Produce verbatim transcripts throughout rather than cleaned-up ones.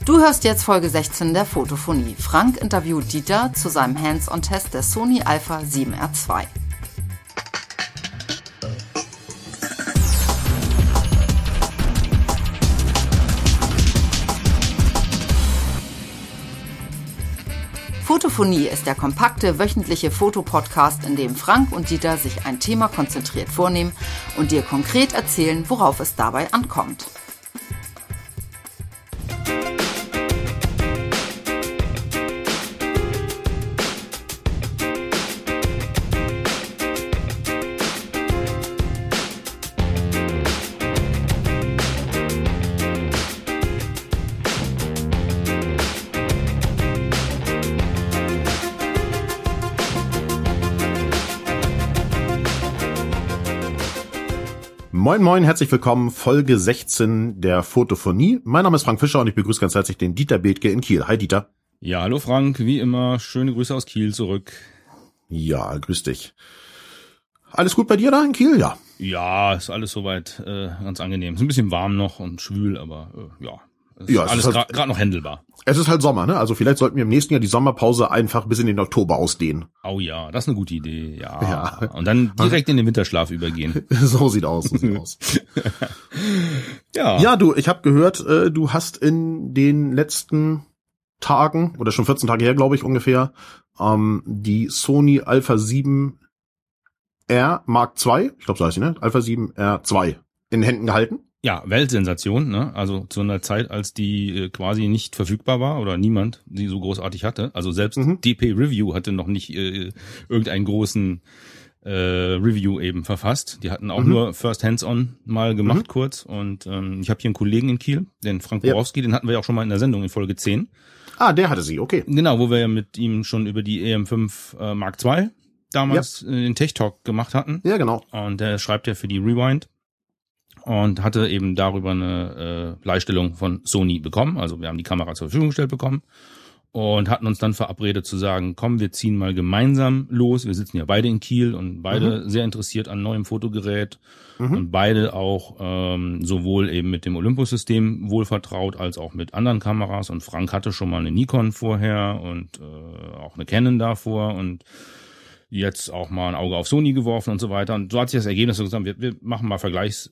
Du hörst jetzt Folge sechzehn der Fotophonie. Frank interviewt Dieter zu seinem Hands-on-Test der Sony Alpha sieben R zwei. Fotophonie ist der kompakte wöchentliche Fotopodcast, in dem Frank und Dieter sich ein Thema konzentriert vornehmen und dir konkret erzählen, worauf es dabei ankommt. Moin Moin, herzlich willkommen, Folge sechzehn der Fotophonie. Mein Name ist Frank Fischer und ich begrüße ganz herzlich den Dieter Bethke in Kiel. Hi Dieter. Ja, hallo Frank, wie immer, schöne Grüße aus Kiel zurück. Ja, grüß dich. Alles gut bei dir da in Kiel? Ja. Ja, ist alles soweit äh, ganz angenehm. Ist ein bisschen warm noch und schwül, aber äh, ja, ist ja, alles halt, gerade noch händelbar. Es ist halt Sommer, ne? Also vielleicht sollten wir im nächsten Jahr die Sommerpause einfach bis in den Oktober ausdehnen. Oh ja, das ist eine gute Idee, ja. ja. Und dann direkt in den Winterschlaf übergehen. So sieht aus, so sieht aus. ja. Ja, du, ich habe gehört, äh, du hast in den letzten Tagen, oder schon vierzehn Tage her, glaube ich, ungefähr, ähm, die Sony Alpha sieben R Mark zwei, ich glaube so heißt sie, ne? Alpha sieben R zwei in den Händen gehalten. Ja, Weltsensation, ne? Also zu einer Zeit, als die äh, quasi nicht verfügbar war oder niemand die so großartig hatte. Also selbst mhm. D P Review hatte noch nicht äh, irgendeinen großen äh, Review eben verfasst. Die hatten auch mhm. nur First Hands-on mal gemacht mhm. kurz. Und ähm, ich habe hier einen Kollegen in Kiel, den Frank Borowski, ja. Den hatten wir ja auch schon mal in der Sendung in Folge zehn. Ah, der hatte sie, okay. Genau, wo wir ja mit ihm schon über die E M fünf äh, Mark zwei damals ja. den Tech Talk gemacht hatten. Ja, genau. Und der schreibt ja für die Rewind. Und hatte eben darüber eine äh, Leihstellung von Sony bekommen. Also wir haben die Kamera zur Verfügung gestellt bekommen und hatten uns dann verabredet zu sagen, komm, wir ziehen mal gemeinsam los. Wir sitzen ja beide in Kiel und beide mhm. sehr interessiert an neuem Fotogerät mhm. und beide auch ähm, sowohl eben mit dem Olympus-System wohl vertraut als auch mit anderen Kameras. Und Frank hatte schon mal eine Nikon vorher und äh, auch eine Canon davor und jetzt auch mal ein Auge auf Sony geworfen und so weiter. Und so hat sich das Ergebnis so gesagt, wir, wir machen mal Vergleichs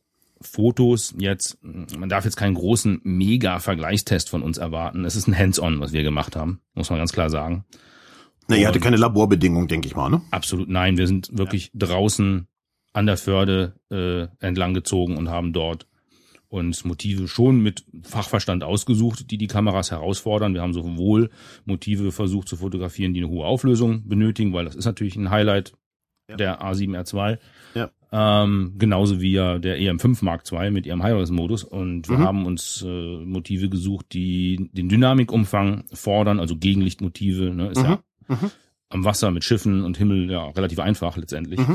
Fotos jetzt, man darf jetzt keinen großen Mega-Vergleichstest von uns erwarten. Es ist ein Hands-on, was wir gemacht haben, muss man ganz klar sagen. Na, ihr hatte keine Laborbedingungen, denke ich mal, ne? Absolut nein, wir sind wirklich ja. draußen an der Förde äh, entlang gezogen und haben dort uns Motive schon mit Fachverstand ausgesucht, die die Kameras herausfordern. Wir haben sowohl Motive versucht zu fotografieren, die eine hohe Auflösung benötigen, weil das ist natürlich ein Highlight ja. der A sieben R zwei. Ja. Ähm, genauso wie ja der E M fünf Mark zwei mit ihrem High-Res-Modus. Und wir mhm. haben uns äh, Motive gesucht, die den Dynamikumfang fordern, also Gegenlichtmotive. Ne, ist mhm. ja mhm. am Wasser mit Schiffen und Himmel ja relativ einfach letztendlich. Mhm.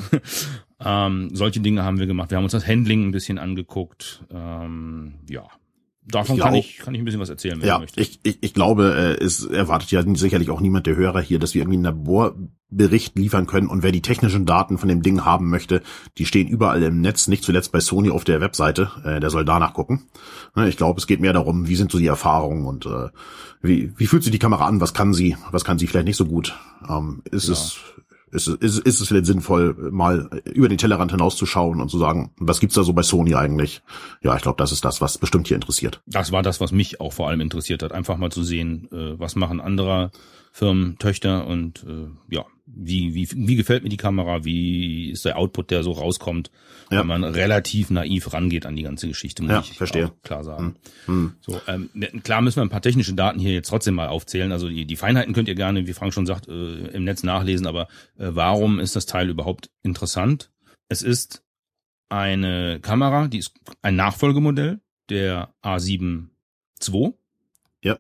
ähm, solche Dinge haben wir gemacht. Wir haben uns das Handling ein bisschen angeguckt. Ähm, ja. Davon ich glaub, kann ich kann ich ein bisschen was erzählen, wenn ja, du möchtest. Ich, ich, ich glaube, es erwartet ja sicherlich auch niemand der Hörer hier, dass wir irgendwie einen Laborbericht liefern können. Und wer die technischen Daten von dem Ding haben möchte, die stehen überall im Netz, nicht zuletzt bei Sony auf der Webseite. Äh, der soll danach gucken. Ich glaube, es geht mehr darum, wie sind so die Erfahrungen und äh, wie, wie fühlt sich die Kamera an, was kann sie, was kann sie vielleicht nicht so gut. Ähm, ist ja. es Ist, ist, ist es vielleicht sinnvoll, mal über den Tellerrand hinauszuschauen und zu sagen, was gibt's da so bei Sony eigentlich? Ja, ich glaube, das ist das, was bestimmt hier interessiert. Das war das, was mich auch vor allem interessiert hat, einfach mal zu sehen, äh, was machen andere Firmen, Töchter und äh, ja, wie wie wie gefällt mir die Kamera, wie ist der Output, der so rauskommt, ja. wenn man relativ naiv rangeht an die ganze Geschichte, muss ja, ich verstehe. Auch klar sagen. Hm. So, ähm, klar müssen wir ein paar technische Daten hier jetzt trotzdem mal aufzählen, also die, die Feinheiten könnt ihr gerne, wie Frank schon sagt, äh, im Netz nachlesen, aber äh, warum ist das Teil überhaupt interessant? Es ist eine Kamera, die ist ein Nachfolgemodell der A sieben zwei. Ja.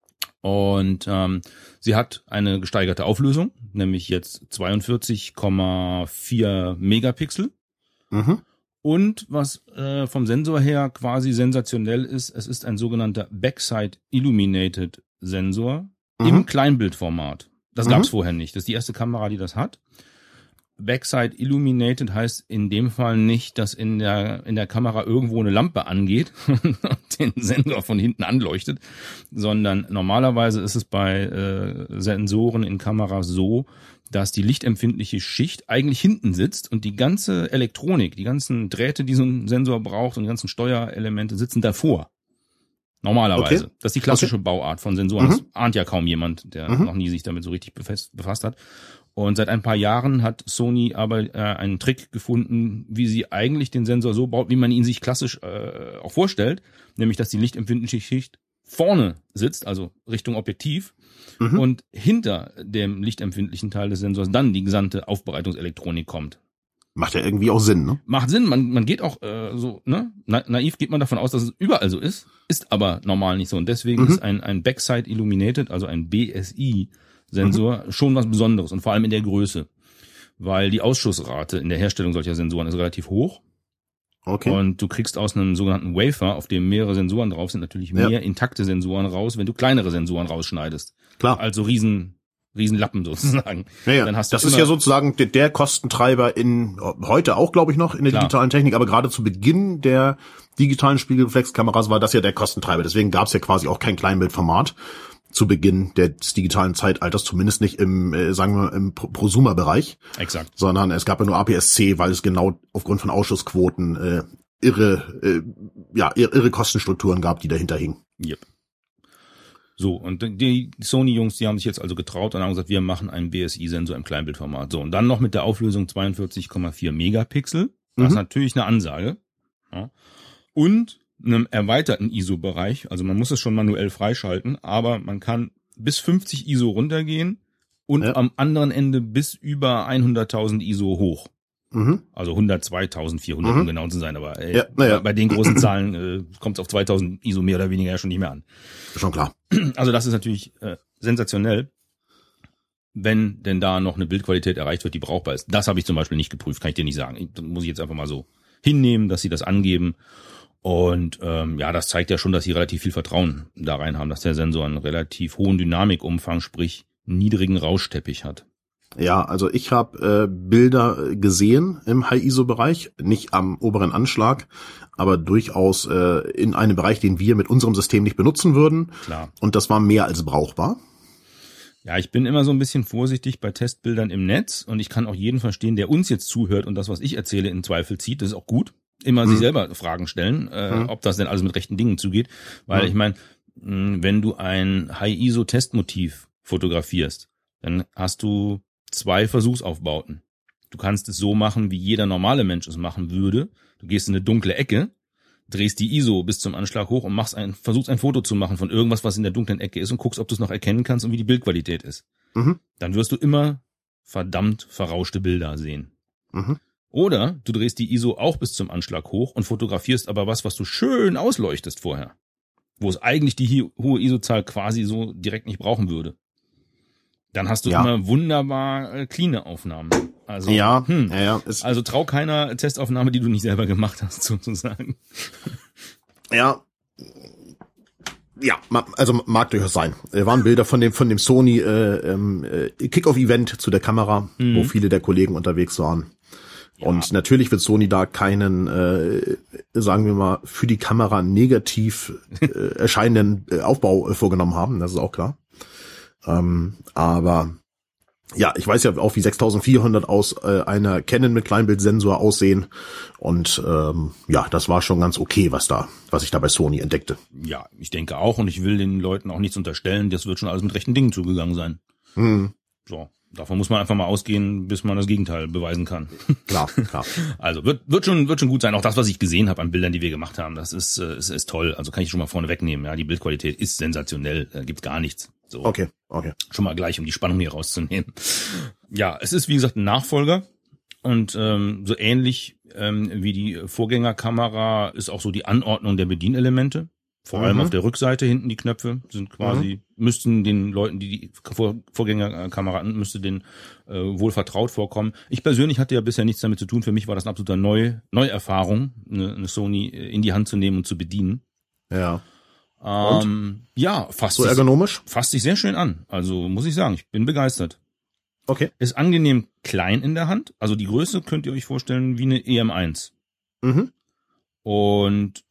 Und ähm, sie hat eine gesteigerte Auflösung, nämlich jetzt zweiundvierzig Komma vier Megapixel. Mhm. Und was äh, vom Sensor her quasi sensationell ist, es ist ein sogenannter Backside Illuminated Sensor mhm. im Kleinbildformat. Das gab es mhm. vorher nicht. Das ist die erste Kamera, die das hat. Backside Illuminated heißt in dem Fall nicht, dass in der in der Kamera irgendwo eine Lampe angeht und den Sensor von hinten anleuchtet, sondern normalerweise ist es bei äh, Sensoren in Kameras so, dass die lichtempfindliche Schicht eigentlich hinten sitzt und die ganze Elektronik, die ganzen Drähte, die so ein Sensor braucht und die ganzen Steuerelemente sitzen davor. Normalerweise. Okay. Das ist die klassische okay. Bauart von Sensoren. Mhm. Das ahnt ja kaum jemand, der mhm. noch nie sich damit so richtig befasst, befasst hat. Und seit ein paar Jahren hat Sony aber äh, einen Trick gefunden, wie sie eigentlich den Sensor so baut, wie man ihn sich klassisch äh, auch vorstellt. Nämlich, dass die lichtempfindliche Schicht vorne sitzt, also Richtung Objektiv. Mhm. Und hinter dem lichtempfindlichen Teil des Sensors dann die gesamte Aufbereitungselektronik kommt. Macht ja irgendwie auch Sinn, ne? Macht Sinn, man man geht auch äh, so, ne? Na, naiv geht man davon aus, dass es überall so ist, ist aber normal nicht so. Und deswegen mhm. ist ein ein Backside Illuminated, also ein B S I-Sensor, mhm. schon was Besonderes und vor allem in der Größe. Weil die Ausschussrate in der Herstellung solcher Sensoren ist relativ hoch. Okay. Und du kriegst aus einem sogenannten Wafer, auf dem mehrere Sensoren drauf sind, natürlich mehr ja. intakte Sensoren raus, wenn du kleinere Sensoren rausschneidest. Klar. Also riesen Riesenlappen sozusagen. Ja, ja. Dann hast du das ist ja sozusagen der, der Kostentreiber in heute auch, glaube ich, noch in der Klar. digitalen Technik, aber gerade zu Beginn der digitalen Spiegelreflexkameras war das ja der Kostentreiber. Deswegen gab es ja quasi auch kein Kleinbildformat zu Beginn des digitalen Zeitalters, zumindest nicht im, äh, sagen wir, im Prosumer-Bereich. Exakt. Sondern es gab ja nur A P S C, weil es genau aufgrund von Ausschussquoten äh, irre, äh, ja, irre Kostenstrukturen gab, die dahinter hingen. Yep. So, und die Sony-Jungs, die haben sich jetzt also getraut und haben gesagt, wir machen einen B S I-Sensor im Kleinbildformat. So, und dann noch mit der Auflösung zweiundvierzig Komma vier Megapixel. Das mhm. ist natürlich eine Ansage. Ja. Und einem erweiterten I S O-Bereich. Also man muss es schon manuell freischalten, aber man kann bis fünfzig I S O runtergehen und ja. am anderen Ende bis über hunderttausend I S O hoch. Mhm. Also hundertzweitausendvierhundert, mhm. um genau zu sein. Aber ey, ja, ja. bei den großen Zahlen äh, kommt es auf zweitausend I S O mehr oder weniger ja schon nicht mehr an. Schon klar. Also das ist natürlich äh, sensationell, wenn denn da noch eine Bildqualität erreicht wird, die brauchbar ist. Das habe ich zum Beispiel nicht geprüft, kann ich dir nicht sagen. Ich, das muss ich jetzt einfach mal so hinnehmen, dass sie das angeben. Und ähm, ja, das zeigt ja schon, dass sie relativ viel Vertrauen da rein haben, dass der Sensor einen relativ hohen Dynamikumfang, sprich niedrigen Rauschteppich hat. Ja, also ich habe äh, Bilder gesehen im High-I S O-Bereich, nicht am oberen Anschlag, aber durchaus äh, in einem Bereich, den wir mit unserem System nicht benutzen würden. Klar. Und das war mehr als brauchbar. Ja, ich bin immer so ein bisschen vorsichtig bei Testbildern im Netz und ich kann auch jeden verstehen, der uns jetzt zuhört und das, was ich erzähle, in Zweifel zieht. Das ist auch gut. Immer hm. sich selber Fragen stellen, äh, hm. ob das denn alles mit rechten Dingen zugeht. Weil hm. ich meine, wenn du ein High-I S O-Testmotiv fotografierst, dann hast du zwei Versuchsaufbauten. Du kannst es so machen, wie jeder normale Mensch es machen würde. Du gehst in eine dunkle Ecke, drehst die I S O bis zum Anschlag hoch und machst ein, versuchst ein Foto zu machen von irgendwas, was in der dunklen Ecke ist und guckst, ob du es noch erkennen kannst und wie die Bildqualität ist. Mhm. Dann wirst du immer verdammt verrauschte Bilder sehen. Mhm. Oder du drehst die I S O auch bis zum Anschlag hoch und fotografierst aber was, was du schön ausleuchtest vorher. Wo es eigentlich die hohe I S O-Zahl quasi so direkt nicht brauchen würde. Dann hast du ja. immer wunderbar äh, cleane Aufnahmen. Also, ja, hm, ja, ja ist also trau keiner Testaufnahme, die du nicht selber gemacht hast, sozusagen. Ja, ja, also mag durchaus sein. Es waren Bilder von dem von dem Sony äh, äh, Kick-Off-Event zu der Kamera, mhm. wo viele der Kollegen unterwegs waren. Ja. Und natürlich wird Sony da keinen, äh, sagen wir mal, für die Kamera negativ äh, erscheinenden äh, Aufbau äh, vorgenommen haben. Das ist auch klar. Ähm, aber ja, ich weiß ja auch, wie sechstausendvierhundert aus äh, einer Canon mit Kleinbildsensor aussehen und ähm, ja, das war schon ganz okay, was da, was ich da bei Sony entdeckte. Ja, ich denke auch und ich will den Leuten auch nichts unterstellen, das wird schon alles mit rechten Dingen zugegangen sein. Mhm. So, davon muss man einfach mal ausgehen, bis man das Gegenteil beweisen kann. Klar, klar. Also wird wird schon wird schon gut sein. Auch das, was ich gesehen habe an Bildern, die wir gemacht haben, das ist äh, ist, ist toll. Also kann ich schon mal vorne wegnehmen. Ja, die Bildqualität ist sensationell, da gibt's gar nichts. So. Okay, okay. Schon mal gleich, um die Spannung hier rauszunehmen. Ja, es ist wie gesagt ein Nachfolger und ähm, so ähnlich ähm, wie die Vorgängerkamera ist auch so die Anordnung der Bedienelemente. Vor allem mhm. auf der Rückseite hinten die Knöpfe sind quasi, mhm. müssten den Leuten, die die Vor Vorgängerkamera hatten, müsste denen äh, wohl vertraut vorkommen. Ich persönlich hatte ja bisher nichts damit zu tun. Für mich war das eine absolute Neu Neuerfahrung, eine, eine Sony in die Hand zu nehmen und zu bedienen. Ja. Ähm, ja, fasst so ergonomisch? Sich, fasst sich sehr schön an. Also muss ich sagen, ich bin begeistert. Okay. Ist angenehm klein in der Hand. Also die Größe könnt ihr euch vorstellen wie eine E M eins. Mhm. Und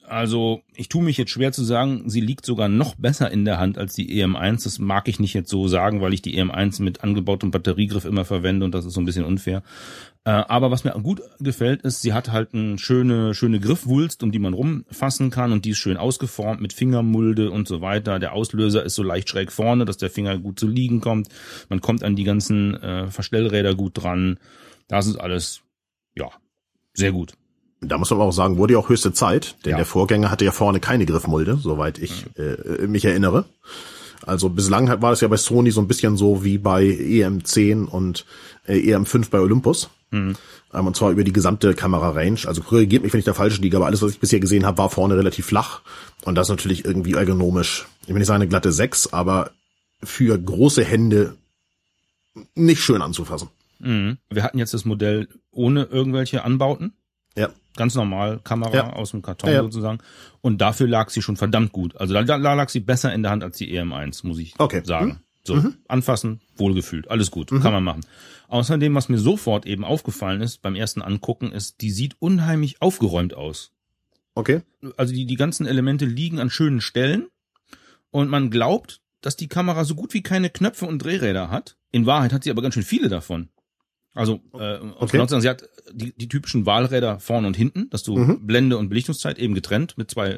Also ich tue mich jetzt schwer zu sagen, sie liegt sogar noch besser in der Hand als die E M eins. Das mag ich nicht jetzt so sagen, weil ich die E M eins mit angebautem Batteriegriff immer verwende und das ist so ein bisschen unfair. Aber was mir gut gefällt, ist, sie hat halt eine schöne, schöne Griffwulst, um die man rumfassen kann und die ist schön ausgeformt mit Fingermulde und so weiter. Der Auslöser ist so leicht schräg vorne, dass der Finger gut zu liegen kommt. Man kommt an die ganzen äh, Verstellräder gut dran. Das ist alles, ja, sehr gut. Da muss man auch sagen, wurde ja auch höchste Zeit, denn ja. der Vorgänger hatte ja vorne keine Griffmulde, soweit ich äh, mich erinnere. Also bislang war es ja bei Sony so ein bisschen so wie bei E M zehn und äh, E M fünf bei Olympus. Mhm. Ähm, und zwar über die gesamte Kamera-Range. Also korrigiert mich, wenn ich da falsch liege, aber alles, was ich bisher gesehen habe, war vorne relativ flach. Und das ist natürlich irgendwie ergonomisch. Ich will nicht sagen eine glatte sechs, aber für große Hände nicht schön anzufassen. Mhm. Wir hatten jetzt das Modell ohne irgendwelche Anbauten. Ja. Ganz normal, Kamera ja. aus dem Karton ja, ja. sozusagen. Und dafür lag sie schon verdammt gut. Also da, da lag sie besser in der Hand als die E M eins, muss ich okay. sagen. Mhm. So, mhm. anfassen, wohlgefühlt, alles gut, mhm. kann man machen. Außerdem, was mir sofort eben aufgefallen ist beim ersten Angucken, ist, die sieht unheimlich aufgeräumt aus. Okay. Also die, die ganzen Elemente liegen an schönen Stellen und man glaubt, dass die Kamera so gut wie keine Knöpfe und Drehräder hat. In Wahrheit hat sie aber ganz schön viele davon. Also, äh, okay. Genau, sie hat die, die typischen Wahlräder vorne und hinten, dass du mhm. Blende und Belichtungszeit eben getrennt mit zwei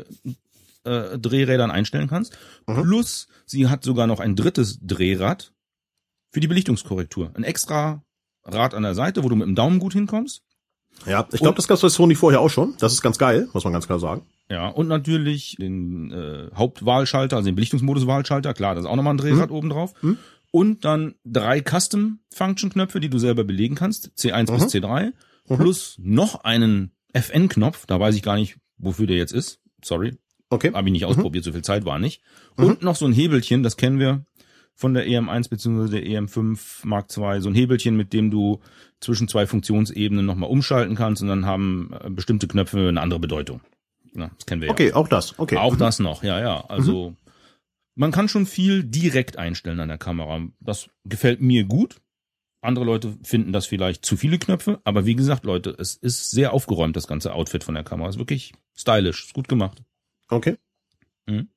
äh, Drehrädern einstellen kannst. Mhm. Plus, sie hat sogar noch ein drittes Drehrad für die Belichtungskorrektur. Ein extra Rad an der Seite, wo du mit dem Daumen gut hinkommst. Ja, ich glaube, das gab es bei Sony vorher auch schon. Das ist ganz geil, muss man ganz klar sagen. Ja, und natürlich den äh, Hauptwahlschalter, also den Belichtungsmodus-Wahlschalter. Klar, da ist auch nochmal ein Drehrad mhm. oben drauf. Mhm. Und dann drei Custom-Function-Knöpfe, die du selber belegen kannst, C eins mhm. bis C drei, mhm. plus noch einen F N-Knopf, da weiß ich gar nicht, wofür der jetzt ist, sorry, okay. habe ich nicht mhm. ausprobiert, so viel Zeit war nicht. Mhm. Und noch so ein Hebelchen, das kennen wir von der E M eins bzw. der E M fünf Mark zwei, so ein Hebelchen, mit dem du zwischen zwei Funktionsebenen nochmal umschalten kannst und dann haben bestimmte Knöpfe eine andere Bedeutung. Ja, das kennen wir okay, ja. Okay, auch das, okay. Auch mhm. das noch, ja, ja, also... Mhm. Man kann schon viel direkt einstellen an der Kamera. Das gefällt mir gut. Andere Leute finden das vielleicht zu viele Knöpfe. Aber wie gesagt, Leute, es ist sehr aufgeräumt, das ganze Outfit von der Kamera. Ist wirklich stylisch. Ist gut gemacht. Okay. Mhm.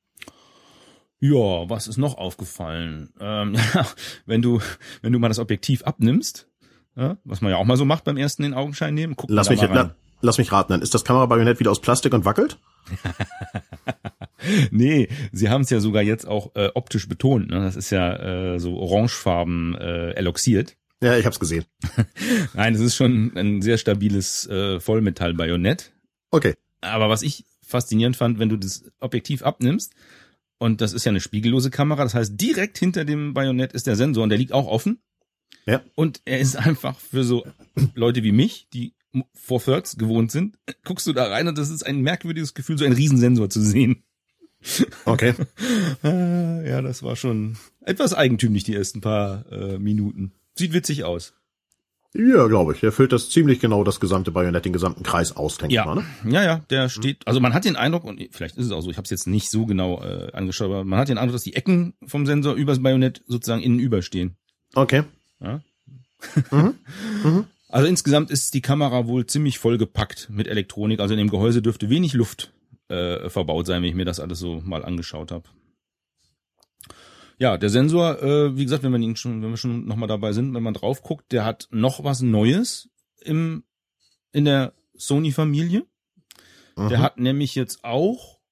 Ja, was ist noch aufgefallen? Ähm, ja, wenn du, wenn du mal das Objektiv abnimmst, ja, was man ja auch mal so macht beim ersten in Augenschein nehmen, guck lass mal mich, da mal rein. Na, lass mich raten, dann ist das Kamerabajonett wieder aus Plastik und wackelt? Nee, sie haben es ja sogar jetzt auch äh, optisch betont. Ne? Das ist ja äh, so orangefarben äh, eloxiert. Ja, ich hab's gesehen. Nein, das ist schon ein sehr stabiles äh, Vollmetall-Bajonett. Okay. Aber was ich faszinierend fand, wenn du das Objektiv abnimmst, und das ist ja eine spiegellose Kamera, das heißt, direkt hinter dem Bajonett ist der Sensor und der liegt auch offen. Ja. Und er ist einfach für so Leute wie mich, die vor Thirds gewohnt sind, guckst du da rein und das ist ein merkwürdiges Gefühl, so einen Riesensensor zu sehen. Okay. Ja, das war schon etwas eigentümlich, die ersten paar äh, Minuten. Sieht witzig aus. Ja, glaube ich. Er füllt das ziemlich genau das gesamte Bajonett, den gesamten Kreis aus, denke ja. ich mal. Ne? Ja, ja, der steht, also man hat den Eindruck, und vielleicht ist es auch so, ich habe es jetzt nicht so genau äh, angeschaut, aber man hat den Eindruck, dass die Ecken vom Sensor übers Bajonett sozusagen innen überstehen. Okay. Ja? Mhm. Mhm. Also insgesamt ist die Kamera wohl ziemlich vollgepackt mit Elektronik. Also in dem Gehäuse dürfte wenig Luft äh, verbaut sein, wenn ich mir das alles so mal angeschaut habe. Ja, der Sensor, äh, wie gesagt, wenn man ihn schon, wenn wir schon nochmal dabei sind, wenn man drauf guckt, der hat noch was Neues im in der Sony-Familie. Mhm. Der hat nämlich jetzt auch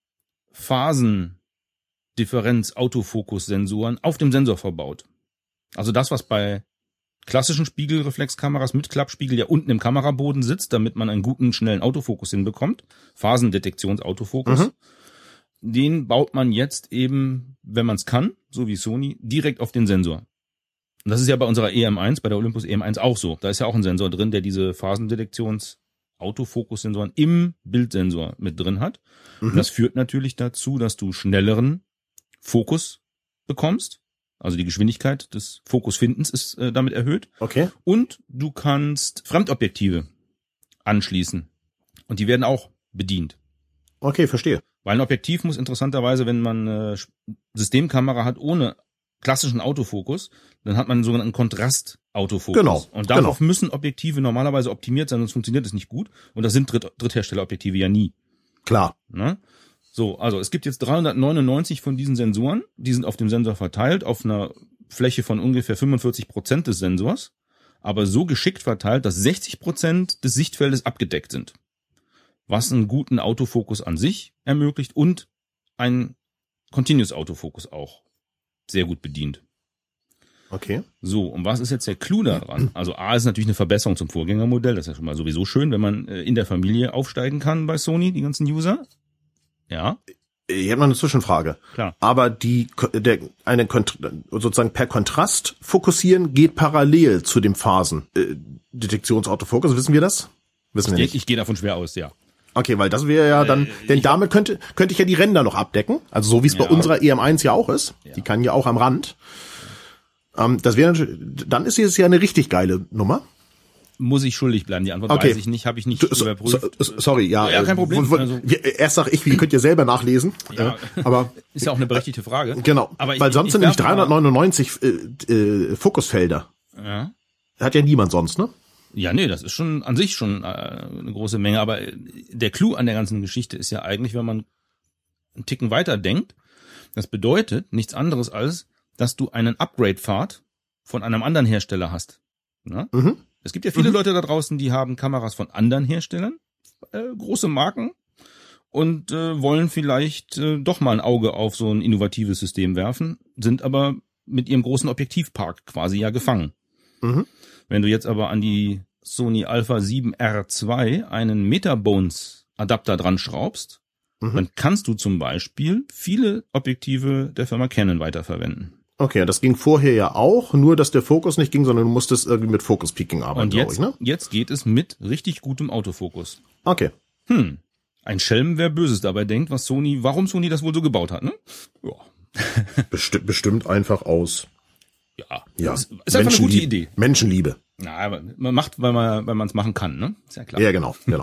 Phasendifferenz-Autofokus-Sensoren auf dem Sensor verbaut. Also das, was bei klassischen Spiegelreflexkameras mit Klappspiegel ja unten im Kameraboden sitzt, damit man einen guten, schnellen Autofokus hinbekommt. Phasendetektionsautofokus. Mhm. Den baut man jetzt eben, wenn man es kann, so wie Sony, direkt auf den Sensor. Und das ist ja bei unserer E M eins, bei der Olympus E M eins auch so. Da ist ja auch ein Sensor drin, der diese Phasendetektions-Autofokus-Sensoren im Bildsensor mit drin hat. Mhm. Und das führt natürlich dazu, dass du schnelleren Fokus bekommst. Also die Geschwindigkeit des Fokusfindens ist äh, damit erhöht. Okay. Und du kannst Fremdobjektive anschließen. Und die werden auch bedient. Okay, verstehe. Weil ein Objektiv muss interessanterweise, wenn man eine Systemkamera hat ohne klassischen Autofokus, dann hat man einen sogenannten Kontrastautofokus. Genau. Und darauf genau. müssen Objektive normalerweise optimiert sein, sonst funktioniert es nicht gut. Und das sind Dritt- Drittherstellerobjektive ja nie. Klar. Ne? So, also es gibt jetzt dreihundertneunundneunzig von diesen Sensoren, die sind auf dem Sensor verteilt, auf einer Fläche von ungefähr fünfundvierzig Prozent des Sensors, aber so geschickt verteilt, dass sechzig Prozent des Sichtfeldes abgedeckt sind, was einen guten Autofokus an sich ermöglicht und einen Continuous Autofokus auch sehr gut bedient. Okay. So, und was ist jetzt der Clou daran? Also A ist natürlich eine Verbesserung zum Vorgängermodell, das ist ja schon mal sowieso schön, wenn man in der Familie aufsteigen kann bei Sony, die ganzen User. Ja. Ich habe noch eine Zwischenfrage. Klar. Aber die der eine sozusagen per Kontrast fokussieren geht parallel zu dem Phasendetektionsautofokus. Wissen wir das? Wissen wir nicht. Ich, ich gehe davon schwer aus, ja. Okay, weil das wäre ja dann, äh, denn damit könnte könnte ich ja die Ränder noch abdecken. Also so wie es ja. bei unserer E M eins ja auch ist. Ja. Die kann ja auch am Rand. Ähm, das wäre dann ist es ja eine richtig geile Nummer. Muss ich schuldig bleiben? Die Antwort okay. weiß ich nicht, habe ich nicht so, überprüft. So, sorry, ja. Ja, kein Problem. Wo, wo, also, erst sag ich, wie könnt ihr selber nachlesen. Ja, äh, aber ist ja auch eine berechtigte Frage. Genau, aber weil ich, sonst ich sind nämlich dreihundertneunundneunzig äh, äh, Fokusfelder. Ja. Hat ja niemand sonst, ne? Ja, nee, das ist schon an sich schon äh, eine große Menge. Aber der Clou an der ganzen Geschichte ist ja eigentlich, wenn man einen Ticken weiter denkt, das bedeutet nichts anderes als, dass du einen Upgrade-Pfad von einem anderen Hersteller hast. Ne? Mhm. Es gibt ja viele mhm. Leute da draußen, die haben Kameras von anderen Herstellern, äh, große Marken, und äh, wollen vielleicht äh, doch mal ein Auge auf so ein innovatives System werfen, sind aber mit ihrem großen Objektivpark quasi ja gefangen. Mhm. Wenn du jetzt aber an die Sony Alpha sieben R zwei einen Metabones-Adapter dran schraubst, mhm. dann kannst du zum Beispiel viele Objektive der Firma Canon weiterverwenden. Okay, das ging vorher ja auch, nur dass der Fokus nicht ging, sondern du musstest irgendwie mit Focus Peaking arbeiten, und jetzt, ich, ne? jetzt geht es mit richtig gutem Autofokus. Okay. Hm. Ein Schelm, wer Böses dabei denkt, was Sony, warum Sony das wohl so gebaut hat, ne? Ja. Besti- bestimmt einfach aus. Ja. Ja. Ist, ist einfach eine gute Idee. Menschenliebe. Na, aber man macht, weil man, weil man es machen kann, ne? Ist ja klar. Ja, genau, genau.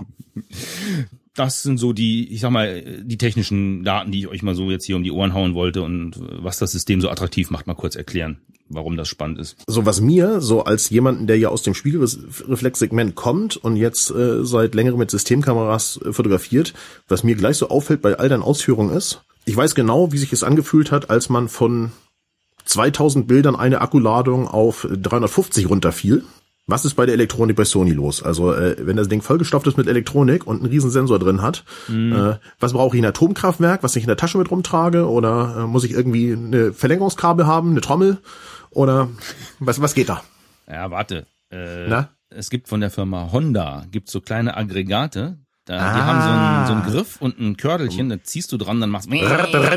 Das sind so die, ich sag mal, die technischen Daten, die ich euch mal so jetzt hier um die Ohren hauen wollte und was das System so attraktiv macht, mal kurz erklären, warum das spannend ist. So, was mir, so als jemanden, der ja aus dem Spiegelreflexsegment kommt und jetzt äh, seit längerem mit Systemkameras äh, fotografiert, was mir gleich so auffällt bei all deinen Ausführungen ist, ich weiß genau, wie sich es angefühlt hat, als man von zweitausend Bildern eine Akkuladung auf dreihundertfünfzig runterfiel. Was ist bei der Elektronik bei Sony los? Also äh, wenn das Ding vollgestopft ist mit Elektronik und einen riesen Sensor drin hat, mhm. äh, was brauche ich, ein Atomkraftwerk, was ich in der Tasche mit rumtrage? Oder äh, muss ich irgendwie eine Verlängerungskabel haben, eine Trommel? Oder was was geht da? Ja, warte. Äh, Na? Es gibt von der Firma Honda, gibt's so kleine Aggregate, da, ah. die haben so einen, so einen Griff und ein Kördelchen, da ziehst du dran, dann machst du...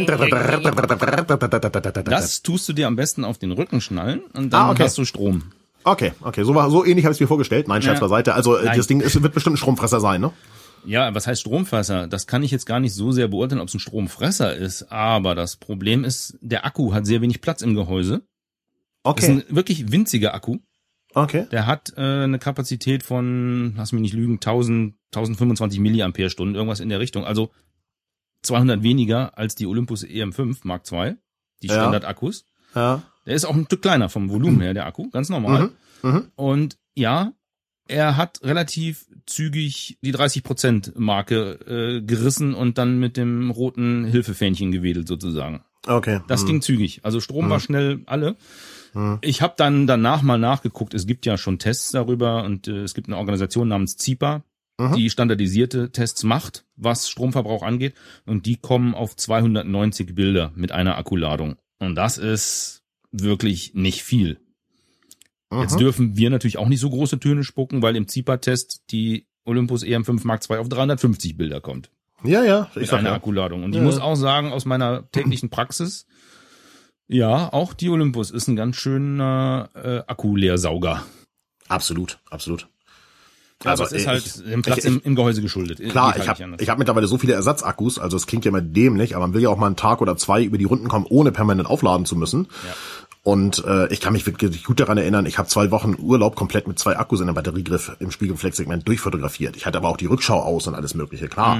Das tust du dir am besten auf den Rücken schnallen und dann ah, okay. hast du Strom. Okay, okay, so war so ähnlich habe ich es mir vorgestellt. Nein, Scherz ja. beiseite. Also Nein. das Ding ist, wird bestimmt ein Stromfresser sein, ne? Ja, was heißt Stromfresser? Das kann ich jetzt gar nicht so sehr beurteilen, ob es ein Stromfresser ist. Aber das Problem ist, der Akku hat sehr wenig Platz im Gehäuse. Okay. Das ist ein wirklich winziger Akku. Okay. Der hat äh, eine Kapazität von, lass mich nicht lügen, tausend, tausendfünfundzwanzig Milliampere-Stunden, irgendwas in der Richtung. Also zweihundert weniger als die Olympus E M fünf Mark zwei, die Standard-Akkus. Ja. Der ist auch ein Stück kleiner vom Volumen her, der Akku, ganz normal. Mhm. Mhm. Und ja, er hat relativ zügig die dreißig Prozent Marke äh, gerissen und dann mit dem roten Hilfefähnchen gewedelt sozusagen. Okay. Das mhm. ging zügig. Also Strom mhm. war schnell alle. Mhm. Ich habe dann danach mal nachgeguckt, es gibt ja schon Tests darüber und äh, es gibt eine Organisation namens Zipa, mhm. die standardisierte Tests macht, was Stromverbrauch angeht. Und die kommen auf zweihundertneunzig Bilder mit einer Akkuladung. Und das ist wirklich nicht viel. Mhm. Jetzt dürfen wir natürlich auch nicht so große Töne spucken, weil im Zipa-Test die Olympus E M fünf Mark zwei auf dreihundertfünfzig Bilder kommt. Ja, ja. Ich mit einer ja. Akkuladung. Und ja. ich muss auch sagen, aus meiner täglichen Praxis, ja, auch die Olympus ist ein ganz schöner äh, Akkuleersauger. Absolut, absolut. Ja, also es ist halt dem Platz ich, ich, im, im Gehäuse geschuldet. Klar, ich habe ich hab mittlerweile so viele Ersatzakkus, also es klingt ja immer dämlich, aber man will ja auch mal einen Tag oder zwei über die Runden kommen, ohne permanent aufladen zu müssen. Ja. Und äh, ich kann mich wirklich gut daran erinnern, ich habe zwei Wochen Urlaub komplett mit zwei Akkus in der Batteriegriff im Spiegelreflexsegment durchfotografiert. Ich hatte aber auch die Rückschau aus und alles mögliche, klar. Mhm.